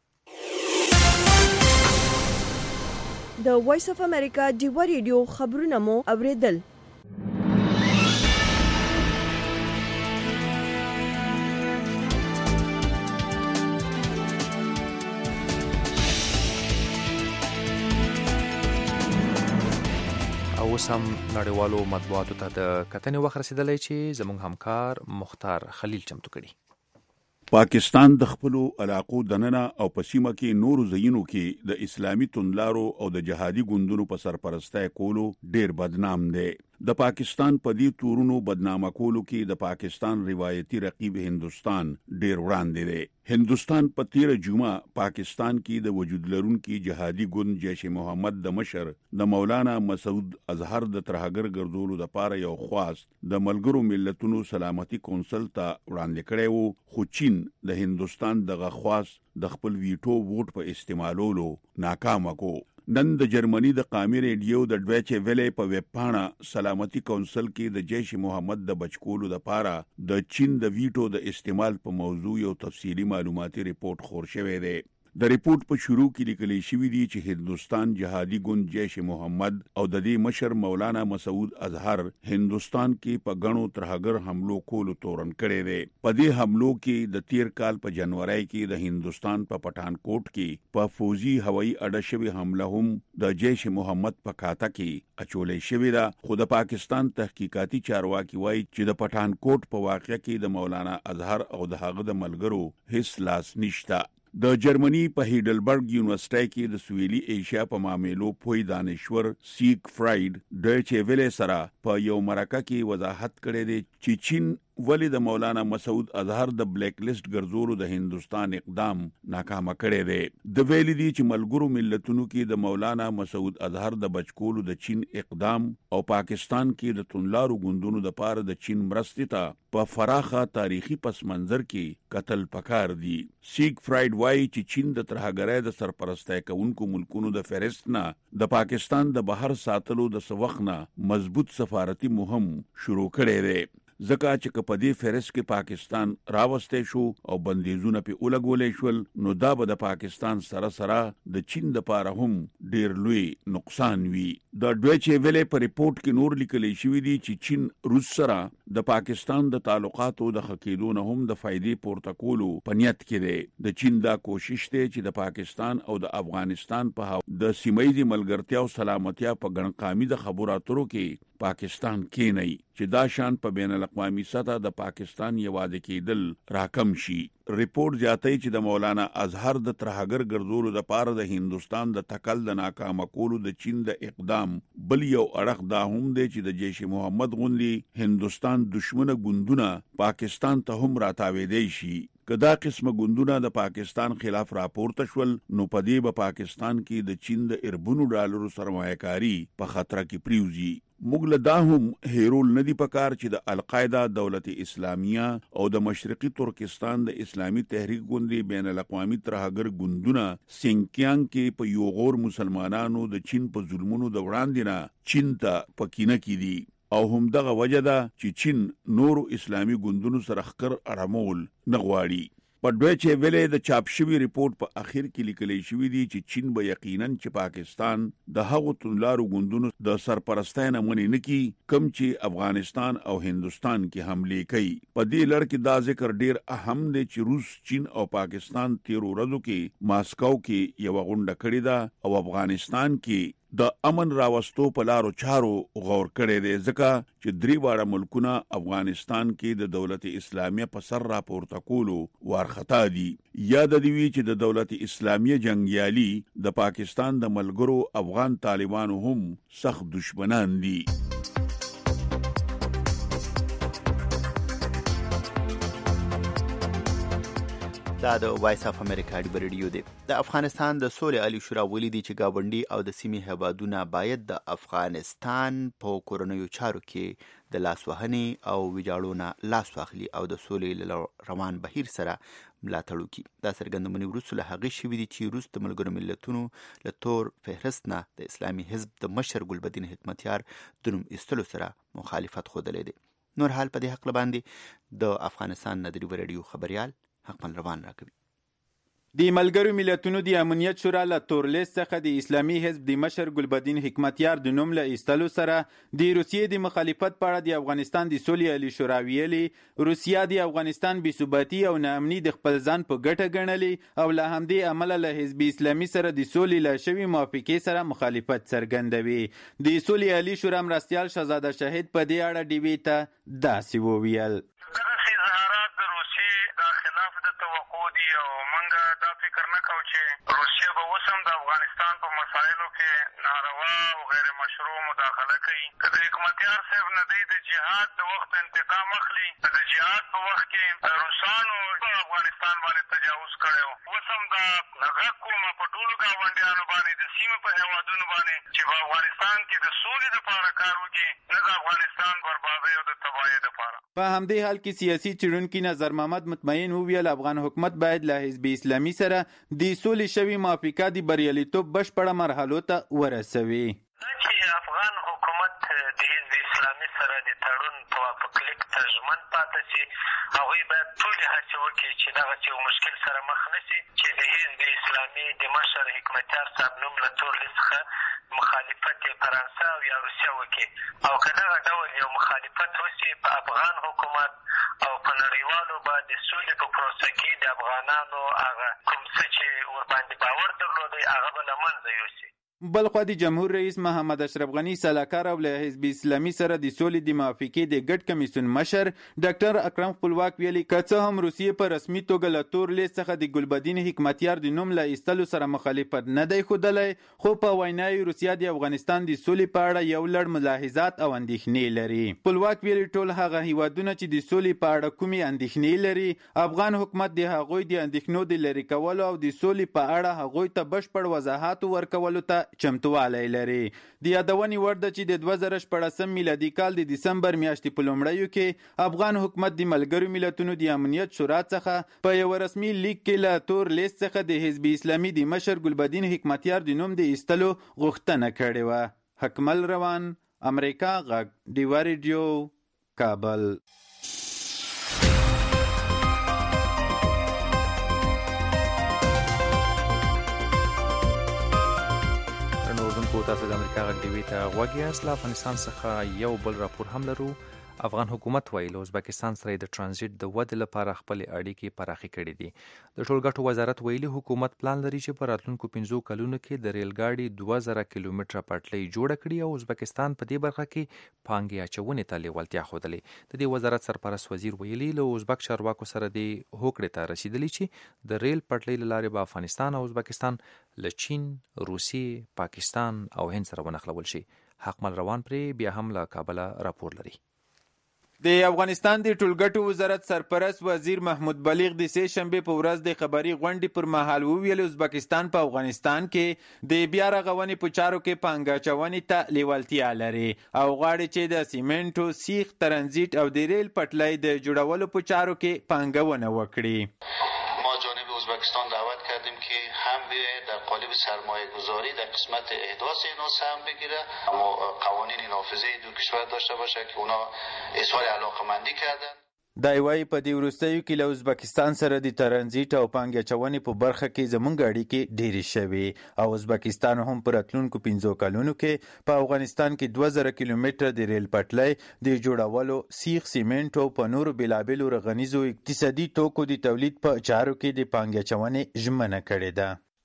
د وایس اف امریکا ډیوا ریډیو خبرونه مو اوریدل. اوس هم نړیوالو مطبوعاتو ته د کتنې وخت رسیدلی چې زموږ همکار مختار خلیل چمتو کړي. پاکستان د خپلو علاقو دننه او په سیمه کې نورو ځایونو کې د اسلامي توندلارو او د جهادي ګوندونو په سرپرستۍ کولو ډیر بدنام دی. د پاکستان په دې تورونو بدنامه کولو کې د پاکستان روایتي رقیب هندوستان ډیر وړاندې دی. هندوستان په تیر جمعه پاکستان کې د وجود لرونکي جهادي ګوند جیش محمد د مشر د مولانا مسعود اظهر د ترهګر ګرځولو لپاره یو خواست د ملګرو ملتونو سلامتي کونسل ته وړاندې کړی وو، خو چین د هندوستان دغه خواست د خپل ویټو ووټ په استعمالولو ناکامه کو. نن د جرمني د قامي ریډیو د ډویچه ویلې په ویب پاڼه سلامتي کونسل کې د جیش محمد د بچکولو لپاره د چین د ویټو د استعمال په موضوع یو تفصیلی معلوماتي ریپورت خور شوی دی. د ریپورت په شروع کې لیکل شوی دی چې هندوستان جهادي ګوند جیش محمد او د دې مشر مولانا مسعود اظهر هندوستان کې په غنو ترهګر حملو کولو تورن کړي دي. په دې حملو کې د تیر کال په جنوري کې د هندوستان په پټانکوټ کې په فوجي هوایي اډه شوی حمله هم د جیش محمد په کاته کې اچولې شوی ده. خو د پاکستان تحقیقاتي چارواکي وایي چې د پټانکوټ په واقعه کې د مولانا اظهر او د هغه د ملګرو هیڅ لاس نشته. د جرمني په هیډلبرګ یونیورسيټي کې د سویلي ایشیا په معاملو پوی دانشور سیګ فرایډ ډویچه ویلې سره په یو مرکه کې وضاحت کړی دی چې چین ولی د مولانا مسعود اظهر د بلیک لیست ګرځولو د هندوستان اقدام ناکامه کړی دی. د ویلي دی چې ملګرو ملتونو کې د مولانا مسعود اظهر د بچکولو د چین اقدام او پاکستان کې د تونلارو ګوندونو د پاره د چین مرستې ته په فراخه تاریخي پس منظر کې قتل پکار دی. سیګ فرایډ وایي چې چین د ترهګرۍ د سرپرستۍ کوونکو ملکونو د فهرست نه د پاکستان د بهر ساتلو د سوخنه مضبوط سفارتي مهم شروع کړی دی. ځکه چې په دې فهرست کې پاکستان راوستې شو او بندیزونه په اولګولې شول، نو دا به د پاکستان سره د چین د پاره هم ډیر لوی نقصان وي. د ډویچه ویلې په ریپورت کې نور لیکل شوی دی چې چین روس سره د پاکستان د تعلقاتو د خکېدو نه هم د فائدې پورته کولو په نیت کې دی. د چین دا کوشش دی چې د پاکستان او د افغانستان په د سیمایي ملګرتیا او سلامتیا په ګڼقامي د خبرو اترو کې پاکستان کې نه چې دا شان په بین الاقوامي سطح د پاکستان یوازې کېدل راکم شي. ریپورت زیاتوي چې د مولانا اظهر د ترهګر ګرځولو لپاره د هندوستان د تکل د ناکامه کولو د چین د اقدام بل یو اړخ دا هم دی چې د جیش محمد غوندي هندوستان دشمنه ګوندونه پاکستان ته هم راتاوېدی شي. کدا قسمه ګوندونه د پاکستان خلاف راپورته شول، نو په دې به پاکستان کې د چین د اربونو ډالرو سرمایه‌کاري په خطر کې پریوزي. موږ له دا هم هیرول ندی پکار چې د القاعده دولت اسلامیه او د مشرقي ترکستان د اسلامي تحریک ګوندي بین الاقوامي ترهګر ګوندونه سینکیانګ کې په یو غور مسلمانانو د چین په ظلمونو د وړاندې نه چین ته پکینه کې دي او هم دغه وجه ده چې چین نورو اسلامي ګوندونو سره خکر اړمول نه غواړي. په ډویچه ویلې د چاپ شوی ریپورت په اخر کې لیکل شوی دی چې چین به یقینا چې پاکستان د هغو تونلارو ګوندونو د سرپرستۍ نه منې نه کی کم چې افغانستان او هندوستان کې حمله کوي. په دې لړ کې دا ذکر ډیر اهم دی چې روس، چین او پاکستان تیر ورځو کې ماسکو کې یو غونډه کړې ده او افغانستان کې د امن راوستو په لارو چارو غور کړی دی ځکه چې درې واړه ملکونه افغانستان کې د دولت اسلامیه په سر راپورته کولو وارخطا دي. یاد دی وی چې د دولت اسلامیه جنگیالي د پاکستان د ملګرو افغان طالبانو هم سخت دشمنان دي. دا د وایس اف امریکا د ریډیو دی. د افغانستان د سولې عالی شورا ویلي دی چې گاونډي او د سیمې هیوادونه باید د افغانستان په کورنیو چارو کې د لاسوهنې او ویجاړو نه لاس واخلي او د سولې روان بهیر سره ملاتړ وکړي. دا څرګندونې وروسته له هغې شوي دي چې روس د ملګرو ملتونو له تور فهرست نه د اسلامي حزب د مشر ګلبدین حکمتیار د نوم ایستلو سره مخالفت ښودلی دی. نور حال په دې هکله باندې د افغانستان نه د ریډیو خبریال حکمل روان راکوي. د ملګرو ملتونو د امنیت شورا له تورلیست څخه د اسلامي حزب د مشر ګلبدین حکمتیار د نوم له ایستلو سره د روسیې د مخالفت په اړه د افغانستان د سولې عالی شورا ویلي روسیا د افغانستان بې ثباتي او ناامني د خپل ځان په ګټه ګڼلي او له همدې امله له حزب اسلامي سره د سولې له شوي موافقې سره مخالفت څرګندوي. د سولې عالی شورا مرستیال شهزاده شهید په دې اړه ډیوې ته داسې وویل: روسیه به اوس هم د افغانستان په مسایلو کې ناروا او غیر مشروع مداخله کوي. که د حکمتیار صاحب نه دی د جهاد د وخت انتقام اخلي، د جهاد په وخت کې روسانو په افغانستان باندې تجاوز کړی و. اوس هم دا غږ کومه په ټولو ګاونډیانو باندې د سیمې په هېوادونو باندې چې په افغانستان کې د سولې دپاره کار وکړي، نه د افغانستان بربادۍ او د تباهۍ دپاره. په همدې حال کې سیاسي څېړونکي نظر محمد مطمئن وویل افغان حکومت باید له حزب اسلامي سره د سولې شوي موافقه د بریالیتوب بشپړه مرحلو ته ورسوي. چې افغان حکومت د حزب اسلامي سره د تړون توافق لیک ته ژمن پاتې شي، هغوی باید ټولې هڅې وکړي چې دغسې یو مشکل سره مخ نه شي چې د حزب اسلامي د مشر حکمتیار صاحب نوم له تور لیست څخه مخالفت فرانسه او یا روسیه وکړي، او که دغه ډول یو مخالفت وشي په افغان حکومت او په نړیوالو به د سولې په پروسه کې د افغانانو هغه کوم څه چې ورباندې باور درلودی هغه به له منځه یوسي. بلخوا د جمهور رئیس محمد اشرف غنی سلاکار او له حزب اسلامي سره د سولې د موافقې د ګډ کمیسیون مشر ډاکټر اکرم خپلواک ویلي که څه هم روسیې په رسمي توګه له تور لیست څخه د ګلبدین حکمتیار د نوم له ایستلو سره مخالفت نه دی ښودلی، خو په ویناوې روسیه د افغانستان د سولې په اړه یو لړ ملاحظات او اندېښنې لري. خپلواک ویلي ټول هغه هیوادونه چې د سولې په اړه کومې اندېښنې لري، افغان حکومت د هغوی د اندېښنو د لرې کولو او د سولې په اړه هغوی ته بشپړ وضاحت ورکولو ته چمتوالی لري. د یادونې وړ ده چې د 2014 میلادي کال د دسمبر میاشتې په لومړیو کې افغان حکومت د ملګرو ملتونو د امنیت شورا څخه په یو رسمي لیک کې له تور لیست څخه د حزب اسلامي د مشر ګلبدین حکمتیار د نوم د ایستلو غوښتنه کړې وه. حکمل روان، امریکا غږ، ډیوا ریډیو، کابل. تاسو د امریکا غږ ډیوي ته غوږ یاست. له افغانستان څخه یو بل راپور هم لرو. افغان حکومت وایي له ازبکستان سره د ترانزیت د ودې لپاره خپلې اړیکې پراخې کړې دي. د ټولګټو وزارت ویلي حکومت پلان لري چې په راتلونکو 5 کلونو کې د ریل ګاډي 2000 کیلومتره پټلۍ جوړه کړي او ازبکستان په دې برخه کې پانګې اچونې ته لیوالتیا ښودلې. د دې وزارت سرپرست وزیر ویلي له ازبک چارواکو سره د هوکړې ته رسیدلی چې د ریل پټلۍ له لارې به افغانستان او ازبکستان له چین، روسیې، پاکستان او هند سره ونښلول شي. حکمل روان پرې بیا هم له کابل راپور لري. د افغانستان د ټولګټو وزارت سرپرست وزیر محمود بلیغ د سه شنبه په ورځ د خبري غونډې پر مهال وویل ازبکستان په افغانستان کې د بیا رغونې په چارو کې پانګه اچونې ته لیوالتیا لري او غواړي چې د سیمنټو، سیخ، ترانزیت او د ریل پټلۍ د جوړولو په چارو کې پانګونه وکړي. ما جانب ازبکستان دعوت کردیم که هم به در قالب سرمایه گذاری در قسمت احداث اینا سهم بگیره، اما قوانین نافذه دو کشور داشته باشه که اونا اظهار علاقمندی کردن. دا وایي په دې وروستیو کې له ازبکستان سره د ترانزیت او پانګه اچونې په برخه کې زموږ اړیکې ډېرې شوې او ازبکستان هم په راتلونکو 5 کلونو کې په افغانستان کې 2000 کیلومتره د ریل پټلۍ د جوړولو، سیخ، سیمنټ او په نورو بېلابېلو رغنیزو اقتصادي توکو د تولید په چارو کې د پانګه اچونې ژمنه کړې ده.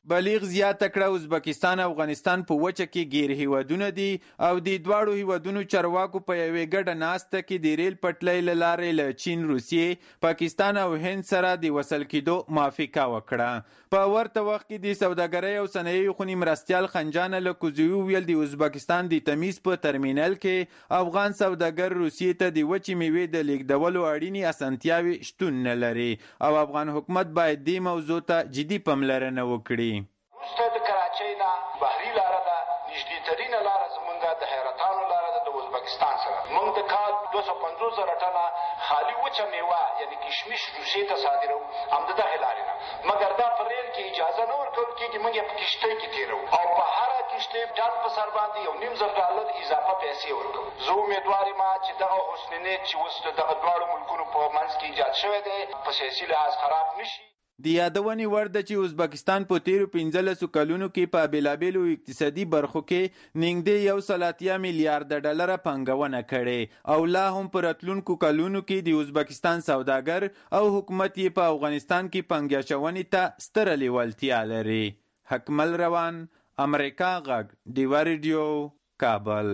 بلیغ زیاته کړه ازبکستان او افغانستان په وچه کې غیر هیوادونه دي او د دواړو هیوادونو چارواکو په یوې ګډه ناسته کې د ریل پټلۍ له لارې له چین، روسیې، پاکستان او هند سره د وصل کېدو موافقه وکړه. په ورته وخت کې د سوداګرۍ او صنایعو خونې مرستیال خنجان الکوزي وویل د ازبکستان د تمیز په ترمینل کې افغان سوداګر روسیې ته د وچې میوې د لیږدولو اړینې اسانتیاوې شتون نه لري او افغان حکومت باید دې موضوع ته جدي پاملرنه وکړي. وروسته د کراچۍ نه بحري لاره ده، نږدېترینه لاره زمونږ د حیرتانو لاره ده د ازبکستان سره. موږ د کال 250,000 ټنه خالي وچه میوه یعنې کشمش روسیې ته صادروو، هم د دغې لارې نه. مګر دا په ریل کې اجازه نه ورکول کېږي، موږ یې په کښتۍ کې تېروو او په هره کښتۍ ټن په سر باندې $1.5 اضافه پیسې ورکوو. زه امیدوار یم چې دغه حسن نیت چې اوس د دغه دواړو ملکونو په منځ کې ایجاد شوی دی په سیاسي لحاظ خراب نه شي. د یادونې وړ ده چې ازبکستان په تیرو 15 کلونو کې په بېلابېلو اقتصادي برخو کې نږدې $180 میلیارډ پانګونه کړې او لا هم په راتلونکو کلونو کې د ازبکستان سوداګر او حکومت یې په افغانستان کې پانګه اچونې ته ستره لیوالتیا لري. حکمل روان، امریکا غږ، ډیوا ریډیو، کابل.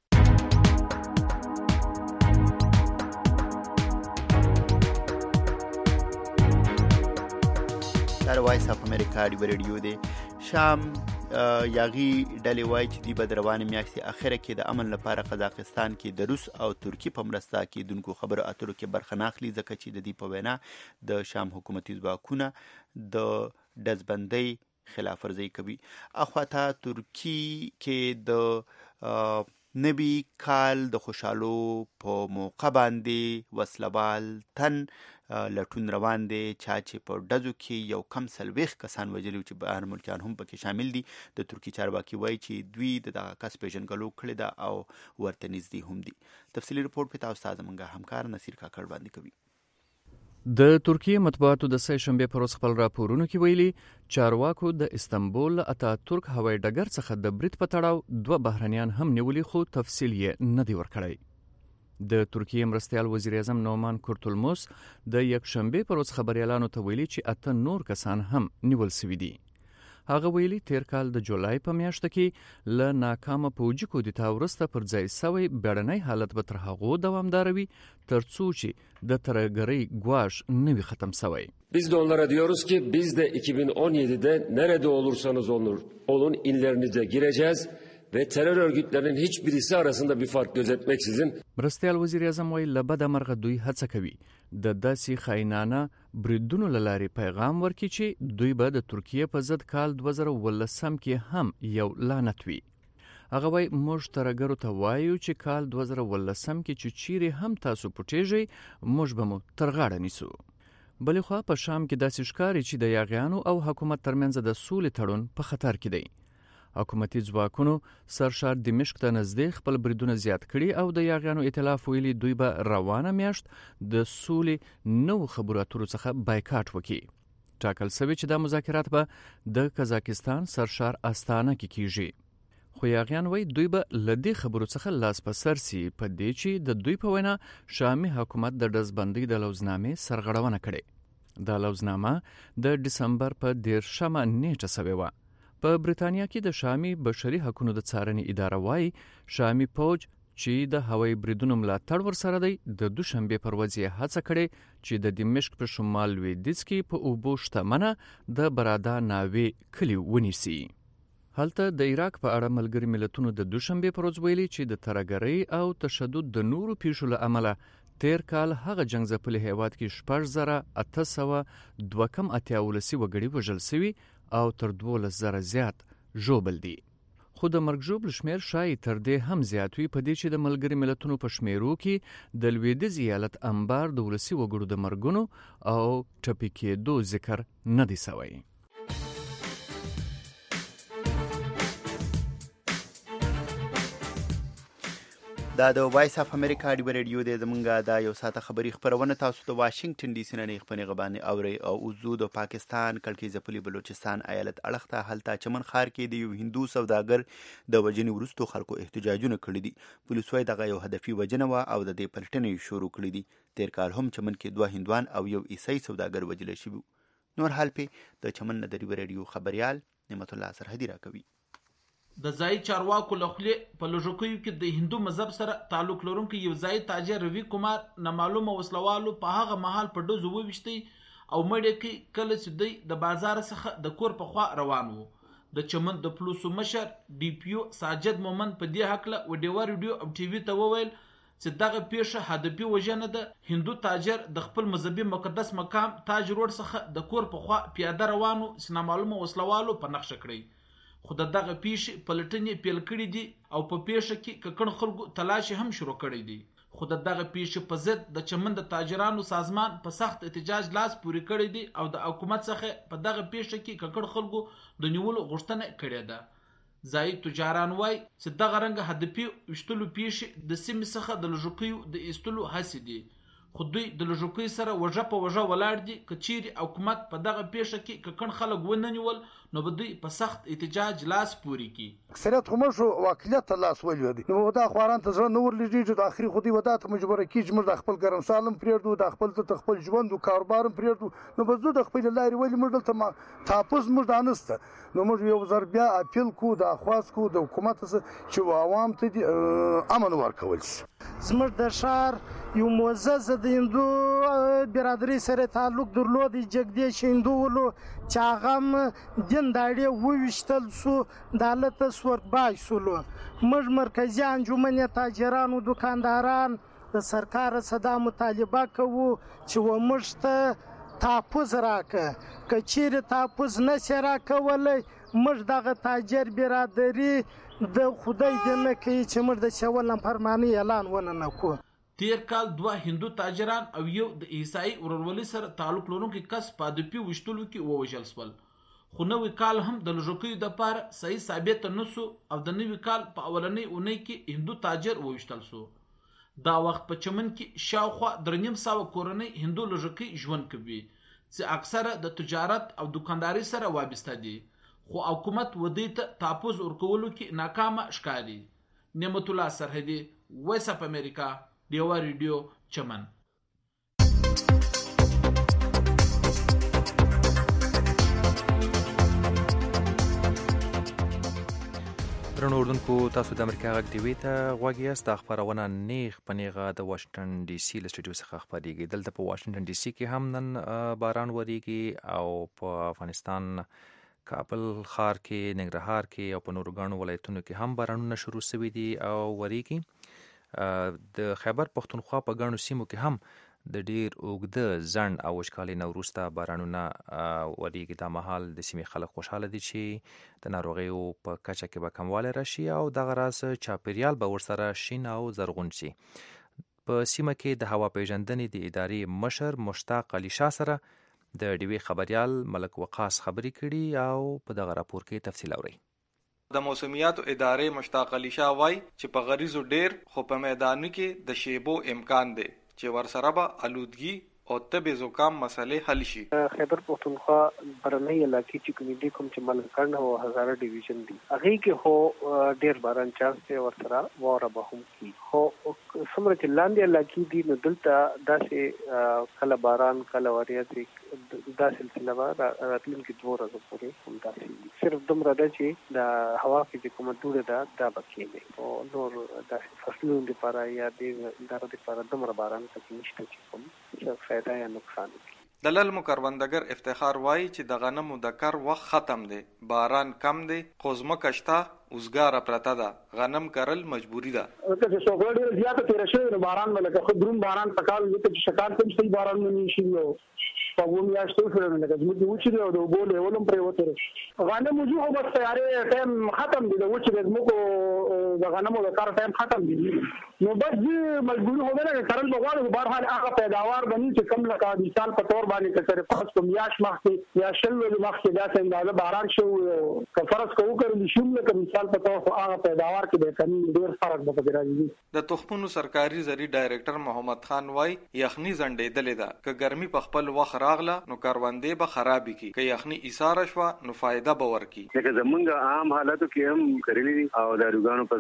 دا وایس اف امریکا ډیوا ریډیو دی. شام یاغي ډلې وایي چې دوی به د روانې میاشتې اخره کې د امن لپاره قزاقستان کې د روس او ترکي په مرسته کېدونکو خبرو اترو کې برخه نه اخلي، ځکه چې د دې په وینا د شام حکومتي ځواکونه د ډزبندۍ خلاف ورزي کوي. اخواته ترکی کې د نوي کال د خوشحالو په موقع باندې وسلوال تن لټون روان دی، چا چې په ډزو کې یو کم 40 کسان وژلي چې بهر ملکیان هم پکې شامل دي. د ترکي چارواکي وایي چې دوی د دغه کس پیژنګلو کړې ده او ورته نږدې هم دي. تفصیلي رپورټ په تاسو ته زموږ همکار نصیر کاکړ باندې کوي. د ترکیه مطبوعاتو د سه شنبه پر ورځ خپل راپورونو کې ویلي چارواکو د استنبول اتاتورک هوایي ډګر څخه د برید په تړاو 2 بهرنیان هم نیولي، خو تفصیل یې نه دی ورکړی. د ترکیه مرستیال وزیر اعظم نومان کورتولموس د یکشنبه پر ورځ خبريالانو ته ویلي چې 8 نور کسان هم نیول شوي دي. هغه ویلي تیر کال د جولای په میاشت کې له ناکامه پوجي کودتا وروسته پر ځای سوی بیړنی حالت به تر هغو دوامداروي ترڅو چې د ترهګرۍ ګواښ نه وي ختم شوی. Biz de onlara diyoruz ki biz de 2017'de nerede olursanız olun illerinize gireceğiz ve terör örgütlerinin hiçbirisi arasında bir fark gözetmeksizin. مرستیال وزیر اعظم وایي له بده مرغه دوی هڅه کوي د داسې خاینانه بریدونو له لارې پیغام ورکړي چې دوی به د ترکیه په ضد کال 2019 کې هم یو لعنت وي. هغه وایي موږ ترهګرو ته وایو چې کال 2019 کې چې چیرې هم تاسو پټیږئ موږ به مو تر غاړه نیسو. بلې خوا په شام کې داسې ښکاري چې د یاغیانو او حکومت ترمنځ د سولې تړون په خطر کې دی. حکومتي ځواکونو سرشار دمشق ته نږدې خپل بریدونه زیات کړي او د یاغیانو ائتلاف ویلي دوی به روانه میاشت د سولې نو خبرو اترو څخه بایکاټ وکړي. ټاکل شوی چې دا مذاکرات به د قزاقستان سرشار استانه کې کیږي. خو یاغیان وایي دوی به له دې خبرو څخه لاس په سر سي په دې چې د دوی په وینا شامي حکومت د ډزبندۍ د لوزنامې سرغړونه کړې. دا لوزنامه د ډسمبر په 13 نیټه شوې وه. په بریتانیا کې د شامي بشري حقوقو د څارنې اداره وایي شامي فوج چې د هوایي بریدونو ملاتړ ورسره دی د دوشنبه پر ورځ یې هڅه کړې چې د دمشق په شمال لویدیځ کې په اوبو شتمنه د برادا ناوې کلی ونیسي. هلته د عراق په اړه ملګري ملتونو د دوشنبه پر ورځ ویلي چې د ترهګرۍ او تشدد د نورو پیښو له امله تیر کال هغه جنگ ځپلي هیواد کې 6,882 وګړي وژل شوي او تر 12,000 زیات ژوبل دي. خو د مرګ ژوبل شمیر شایي تر دې هم زیات وي په دې چې د ملګري ملتونو په شمیرو کې د لویدیځ ایالت انبار د ولسي وګړو د مرګونو او ټپي کېدو ذکر نه دی شوی. دا د وایس اف امریکا ډیوا ریډیو دی. زمونږ دا یو ساعته خبري خبرونه تاسو د واشنگټن ډي سي نه خپلې غبانې اوري او اوزو د پاکستان کلکې ځپلي بلوچستان ایالت اړخته هلته چمن خار کې د یو هندو سوداګر د وجنې وروستو خلکو احتجاجونه کړي دي. پولیس وايي دغه یو هدفي وجنه وه او د دې پلټنې شروع کړي دي. تیر کال هم چمن کې 2 هندوان او یو عیسائی سوداګر وجل شوي. نور حال په د چمن نه د ډیوا ریډیو خبريال نعمت الله سرحدي راکوي. د ځای چارواکو له خولې په لوژوکیو کې د هندو مذهب سره تعلق لرونکي یو ځای تاجر روي کمار نامعلومه وسلوالو په هغه مهال په ډزو وویشتي او مړی کې کله چې دوی د بازار څخه د کور په خوا روان وو. د چمن د پلوسو مشر ډي پی او ساجد مومن په دې هکله وډیوا ریډیو او ټي وي ته وویل چې دغه پیښه هدفي وژنه ده. هندو تاجر د خپل مذهبي مقدس مقام تاج روډ څخه د کور په خوا پیاده روانو چې نامعلومه وسلوالو په نقشه کړی. خو دغه پیښې پلټنې پیل کړي دي او په پیښه کې ککړ خلکو تلاشي هم شروع کړی دی. خو دغه پیښې په ضد د چمن د تاجرانو سازمان په سخت احتجاج لاس پورې کړی دی او د حکومت څخه په دغه پیښه کې ککړ خلکو د نیولو غوښتنه کړې ده. ځایي تجاران وایي چې دغه رنګه هدفي ویشتلو پیښې د سیمې څخه د لوژوکیو د ایستلو هڅې دي. خو دوی د لوژوکیو سره وژه په وژه ولاړ دي. که چیرې حکومت په دغه پیښه کې ککړ خلک ونه نیول نو به دوی په سخت احتجاج لاس پورې کړي. اکثریت خو موږ واکلیت ته لاس ولوي نو دا خواران ته زړه نه ورلېږي د اخري خو دوی ودا ته مجبوره کیږي موږ د خپل ګرم سالم پرېږدو د خپل ژوند او کاروبار پرېږدو نو به زه د خپل لارې ولې موږ دلته تحفظ موږ دانسته نو موږ یو ځل بیا اپیل کو د خواست کو د حکومت چې عوام ته امن ورکول شي. زموږ د ښار یو معزز د هندو برادرۍ سره تعلق درلود جګدیش هندو ولو چې هغه هم دین داړې وویشتل سو د حالت سوربای سولو. موږ مرکزي انجمن تاجرانو دکانداران د سرکار صدا مطالبه کوو چې و موږ ته تحفظ راکه. که چیرې تحفظ نشي راکولی موږ دغه تاجر برادري د خدای دې نه کوي چې موږ د چول نافرماني اعلان ونه نکو. تیر کال 2 هندو تاجران او یو د عیسائی ورورولۍ سره تعلق لرونکي کس په هدفي ویشتلو کې ووژل شول. خو نوی کال هم د لوژوکیو دپاره صحیح ثابت نه سو او د نوي کال په اولنۍ اونۍ کې هندو تاجر وویشتل سو. دا وخت په چمن کې شاوخوا 3,500 کورنۍ هندو لوژوکي ژوند کوي چې اکثره د تجارت او دکانداري سره وابسته دي. خو حکومت ودی ته تحفظ ورکولو کې ناکامه ښکاري. نعمت الله سرحدي، وایس اف امریکا، ډیوا ریډیو، چمن. درنو اردوونکو، تاسو د امریکا غږ ټي وي ته غوږ یاست. دا خپرونه نیغ په نیغه د واشنګټن ډي سي له سټوډیو څخه خپرېږي. دلته په واشنګټن ډي سي کې هم نن باران وریږي او په افغانستان کابل ښار کې، ننګرهار کې او په نورو ګڼو ولایتونو کې هم بارانونه شروع شوي دي او وریږي. د خیبر پښتونخوا په ګڼو سیمو کې هم د ډیر اوږده ځنډ او وچکالۍ نه وروسته بارانونه وریږي. دا مهال د سیمې خلک خوشحاله دي چې د ناروغیو په کچه کې به کموالی راشي او دغه راز چاپیریال به ورسره شین او زرغون شي. په سیمه کې د هوا پیژندنې د ادارې مشر مشتاق علي شاه سره د ډیوي خبریال ملک وقاص خبرې کړي او په دغه راپور کې تفصیل اورئ. د موسمیاتو ادارې مشتاق علي شاه وایي چې په غریزو ډیر خو په میدانو کې د شیبو امکان دی چې ورسره به آلودګي او طبي زکام مسئلې حل شي. خیبر پختونخوا برنۍ علاقې چې کوم دي کوم چې ملکرن او هزاره ډیویژن دي هغه کې هو ډیر باران چانس دی ورسره واره به هم کی خو څومره چې لاندې علاقې دي نو دلته داسې کله باران کله وریځ دا سلسله به راتلونکي 2 ورځې پورې هم داسې صرف دومره ده چې د هوا کې چې کومه دوړه ده دا به کېږي او نور داسې فصلونو لپاره یا د ادارو لپاره دومره باران پکې نشته چې کوم فایده یا نقصان کوي. د للمو کروندګر افتخار وایي چې د غنمو د کار وخت ختم دی، باران کم دی، خو ځمکه شته اوزګاره پرته ده، غنم کرل مجبوري ده. که څوک ډېر زیاته تیر شوی نو باران ولکه خو درون باران پکال چې شکار کوم صحیح باران نه شي نو په ومه یاشتو سره نه کوي د وچې او د بولې ولوم پرې وته غنم موجو هو بس تیارې ټایم ختم دي د وچې د زمکو د غنمو د کار ټایم ختم دي نو بس مجبوري هو نه کرل بغواړي په بهر حال هغه پیداوار بني چې کم لکه مثال په تور باندې کسره پاس کوم یاش مخکې یا شل ول مخکې دا څنګه باران شو کفرس کوو کړل شوم لکه مثال په تور هغه پیداوار کې به کمی ډیر فرق به راځي. د تخمونو سرکاري زری ډایریکټر محمد خان وای یخني زنډېدلې ده که ګرمي په خپل وخت راغله نو کاروندې به خراب کی که یخني ایثار شوه نو فائدہ به ورکی. لکه زمونږ عام حالاتو کې هم کړلې او د روغانو په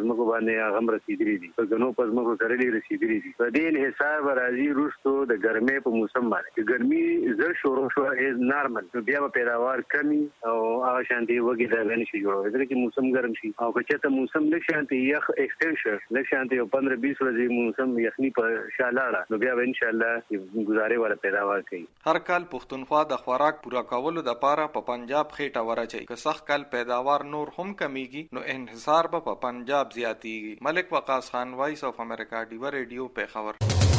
پزمکو باندې هغه رسیدلي دي په غنو پزمکو کرلي رسیدلي دي په دې انحصار راځي روستو د ګرمۍ په موسم باندې ګرمي زر شروع شو از نارمل بیا په پیداوار کمی او هغه شانتي وګړي دا غني شي جوړوي ځکه چې موسم ګرم شي او که چېرته موسم لږ شانتي یخ ایکسټنشن لږ شانتي 15-20 ورځې موسم یخني په شالاړه نو بیا ان شاء الله گزارې ولا پیداوار کوي. هر کال پښتونخوا د خوراک پورا کولو د پاره په پنجاب خېټه ورچي که سخت کال پیداوار نور هم کمیږي نو انحصار په پنجاب زیاتیږي. ملک وقاص خان، وایس اف امریکا، ډیو ریډیو پیښور.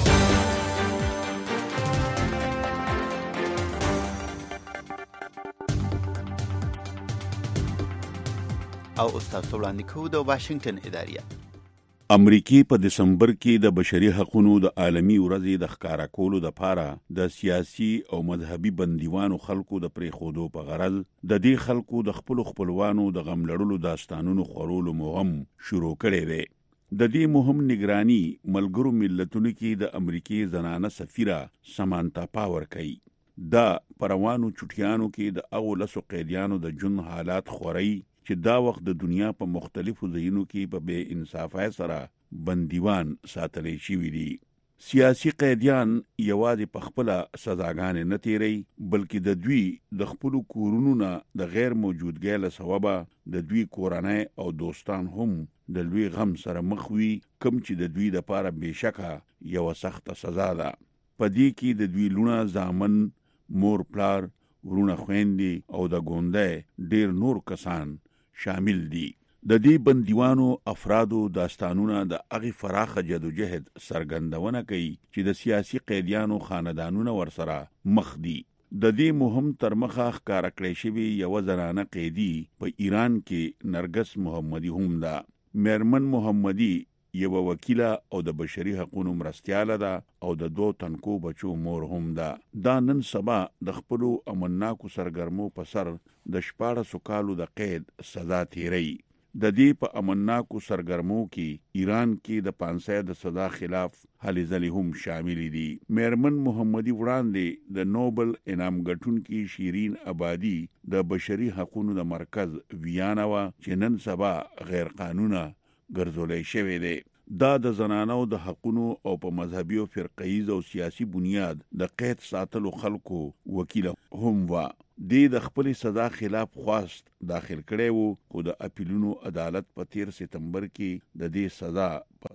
او استاد وړاندې کوو د واشنگټن اداریه. امریکای په دسمبر کې د بشري حقوقو د عالمي ورځې د ښکارا کولو لپاره د سیاسي او مذهبي بندیوانو خلکو د پریخودو په غرض د دې خلکو د خپلوانو د غم لړلو داستانونو خورولو مهم شروع کړي دي. د دې مهم نگرانی ملګرو ملتونو کې د امریکای زنانه سفیره سمانتا پاور کوي. دا پروانو چټیانو کې د اولسو قیدیانو د جون حالات خوري چې دا وخت د دنیا په مختلفو ځایونو کې په بې انصافۍ سره بندیوان ساتلې شوي دي. سیاسي قیدیان یوازې په خپل سزاګانې نه تیری بلکې د دوی د خپل کورونو نه د غیر موجودګۍ له سببه د دوی کورنۍ او دوستان هم د لوی غم سره مخ وي کوم چې د دوی لپاره بېشکه یو سخت سزا ده. په دې کې د دوی لونه زامن، مور پلار، ورونه خويندې او د ګوندې ډیر نور کسان شامل دي. د دې بندیوانو افرادو داستانونه د هغې فراخه جدوجهد څرګندونه کوي چې د سیاسي قیدیانو خاندانونه ورسره مخ دي. د دې مهم تر مخه ښکاره کړی شوې یوه زنانه قیدي په ایران کې نرګس محمدي هم ده. میرمن محمدي یوه وکیله او د بشري حقوقو مرستیاله ده او د 2 تنکو بچو مور هم ده. دا نن سبا د خپلو امنناکو سرګرمو په سر د 14 کالو د قید سزا تیری. د دې په امنناکو سرګرمو کې ایران کې د 500 د سزا خلاف هلې ځلې هم شامل دي. میرمن محمدي وړاندې د نوبل انعام ګټونکي شیرین آبادی د بشري حقوقو د مرکز ویانا وا چې نن سبا غیر قانونه ګرځولای شوی دی. دا د زنانو د حقونو او په مذهبي او فرقه‌ایز او سیاسي بنیاد د قید ساتلو خلکو وکیل هم وا. د خپل سزا خلاف خواست داخل کړي وو خو د اپیلونو عدالت په 13 سپتمبر کې د دې سزا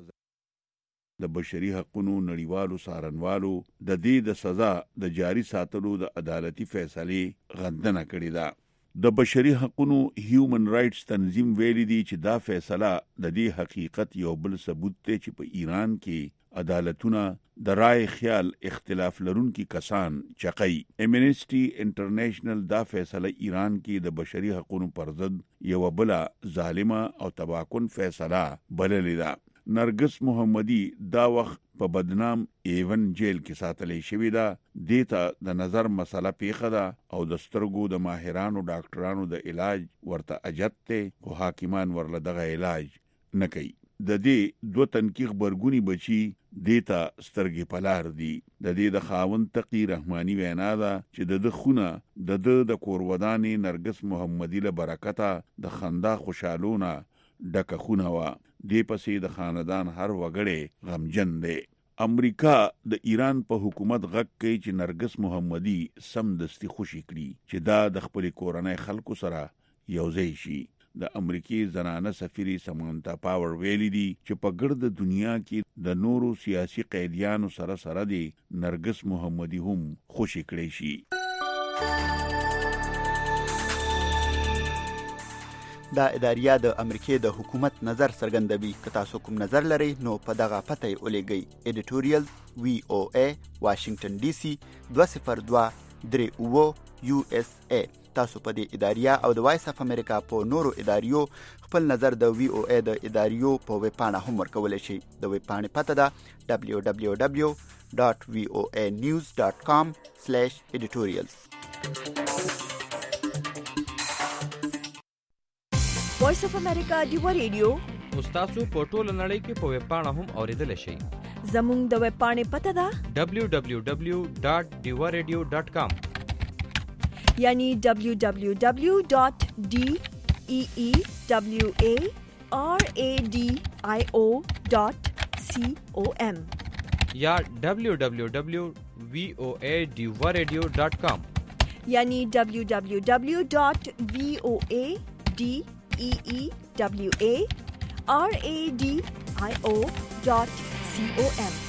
د بشري حقوقو نړیوالو څارنوالو د دې د سزا د جاری ساتلو د عدالتي فیصلې غندنه کړې ده. د بشري حقوقو هیومن رائټس تنظیم ویلي دی چې دا فیصله د دې حقیقت یو بل ثبوت دی چې په ایران کې عدالتونه د رائے خیال اختلاف لرونکي کسان چقي. امنیسټي انټرنیشنل دا فیصله ایران کې د بشري حقوقو پر ضد یو بل ظالمه او تباکن فیصله بللې ده. نرګس محمدي دا وخت په بدنام ایون جیل کې ساتلې شوې ده. دیتا د نظر مسله پیښه ده او د سترګو د ماهرانو ډاکټرانو د علاج ورته اجت ته خو حاکمان ورله دغه علاج نه کوي. د دې 2 تنکیخ برګونی بچي دیتا سترګې پلار دي. د دې د خاوند تقی رحماني وینا ده چې د خونه د کورودانې نرګس محمدي له برکته د خندا خوشالونه ډکه خونه وا. دی پسې د خاندان هر وګړی غمجن دی. امریکا د ایران په حکومت غږ کوي چې نرګس محمدي سم دستي خوشي کړي چې دا د خپل کورنۍ خلکو سره یوځای شي. د امریکای زنانه سفیره سمانتا پاور ویلي دي چې په ګرد دنیا کې د نورو سیاسي قیدیانو سره دی نرګس محمدي هم خوشي کړي شي. دا اداریه د امریکای د حکومت نظر څرګندوي. که تاسو کوم نظر لرئ نو په دغه پته یې ولېږئ. ایډیټوریال VOA واشنگټن DC 20238 USA. تاسو په دې اداریه او د وایس اف امریکا په نورو اداریو خپل نظر د VOA د اداریو په ویب پاڼه هم ورکولی شئ. د ویب پاڼې پته ده www.voanews.com/editorials. وایس اف امریکا ډیو ریډیو تاسو په ټوله نړۍ کې په ویب پاڼه هم اوریدل شئ. زموږ د ویب پاڼې پته ده www.diwaradio.com یعنی www.deewaradio.com. www.radio.com या www.voadivaradio.com यानी www.voadewaradio.com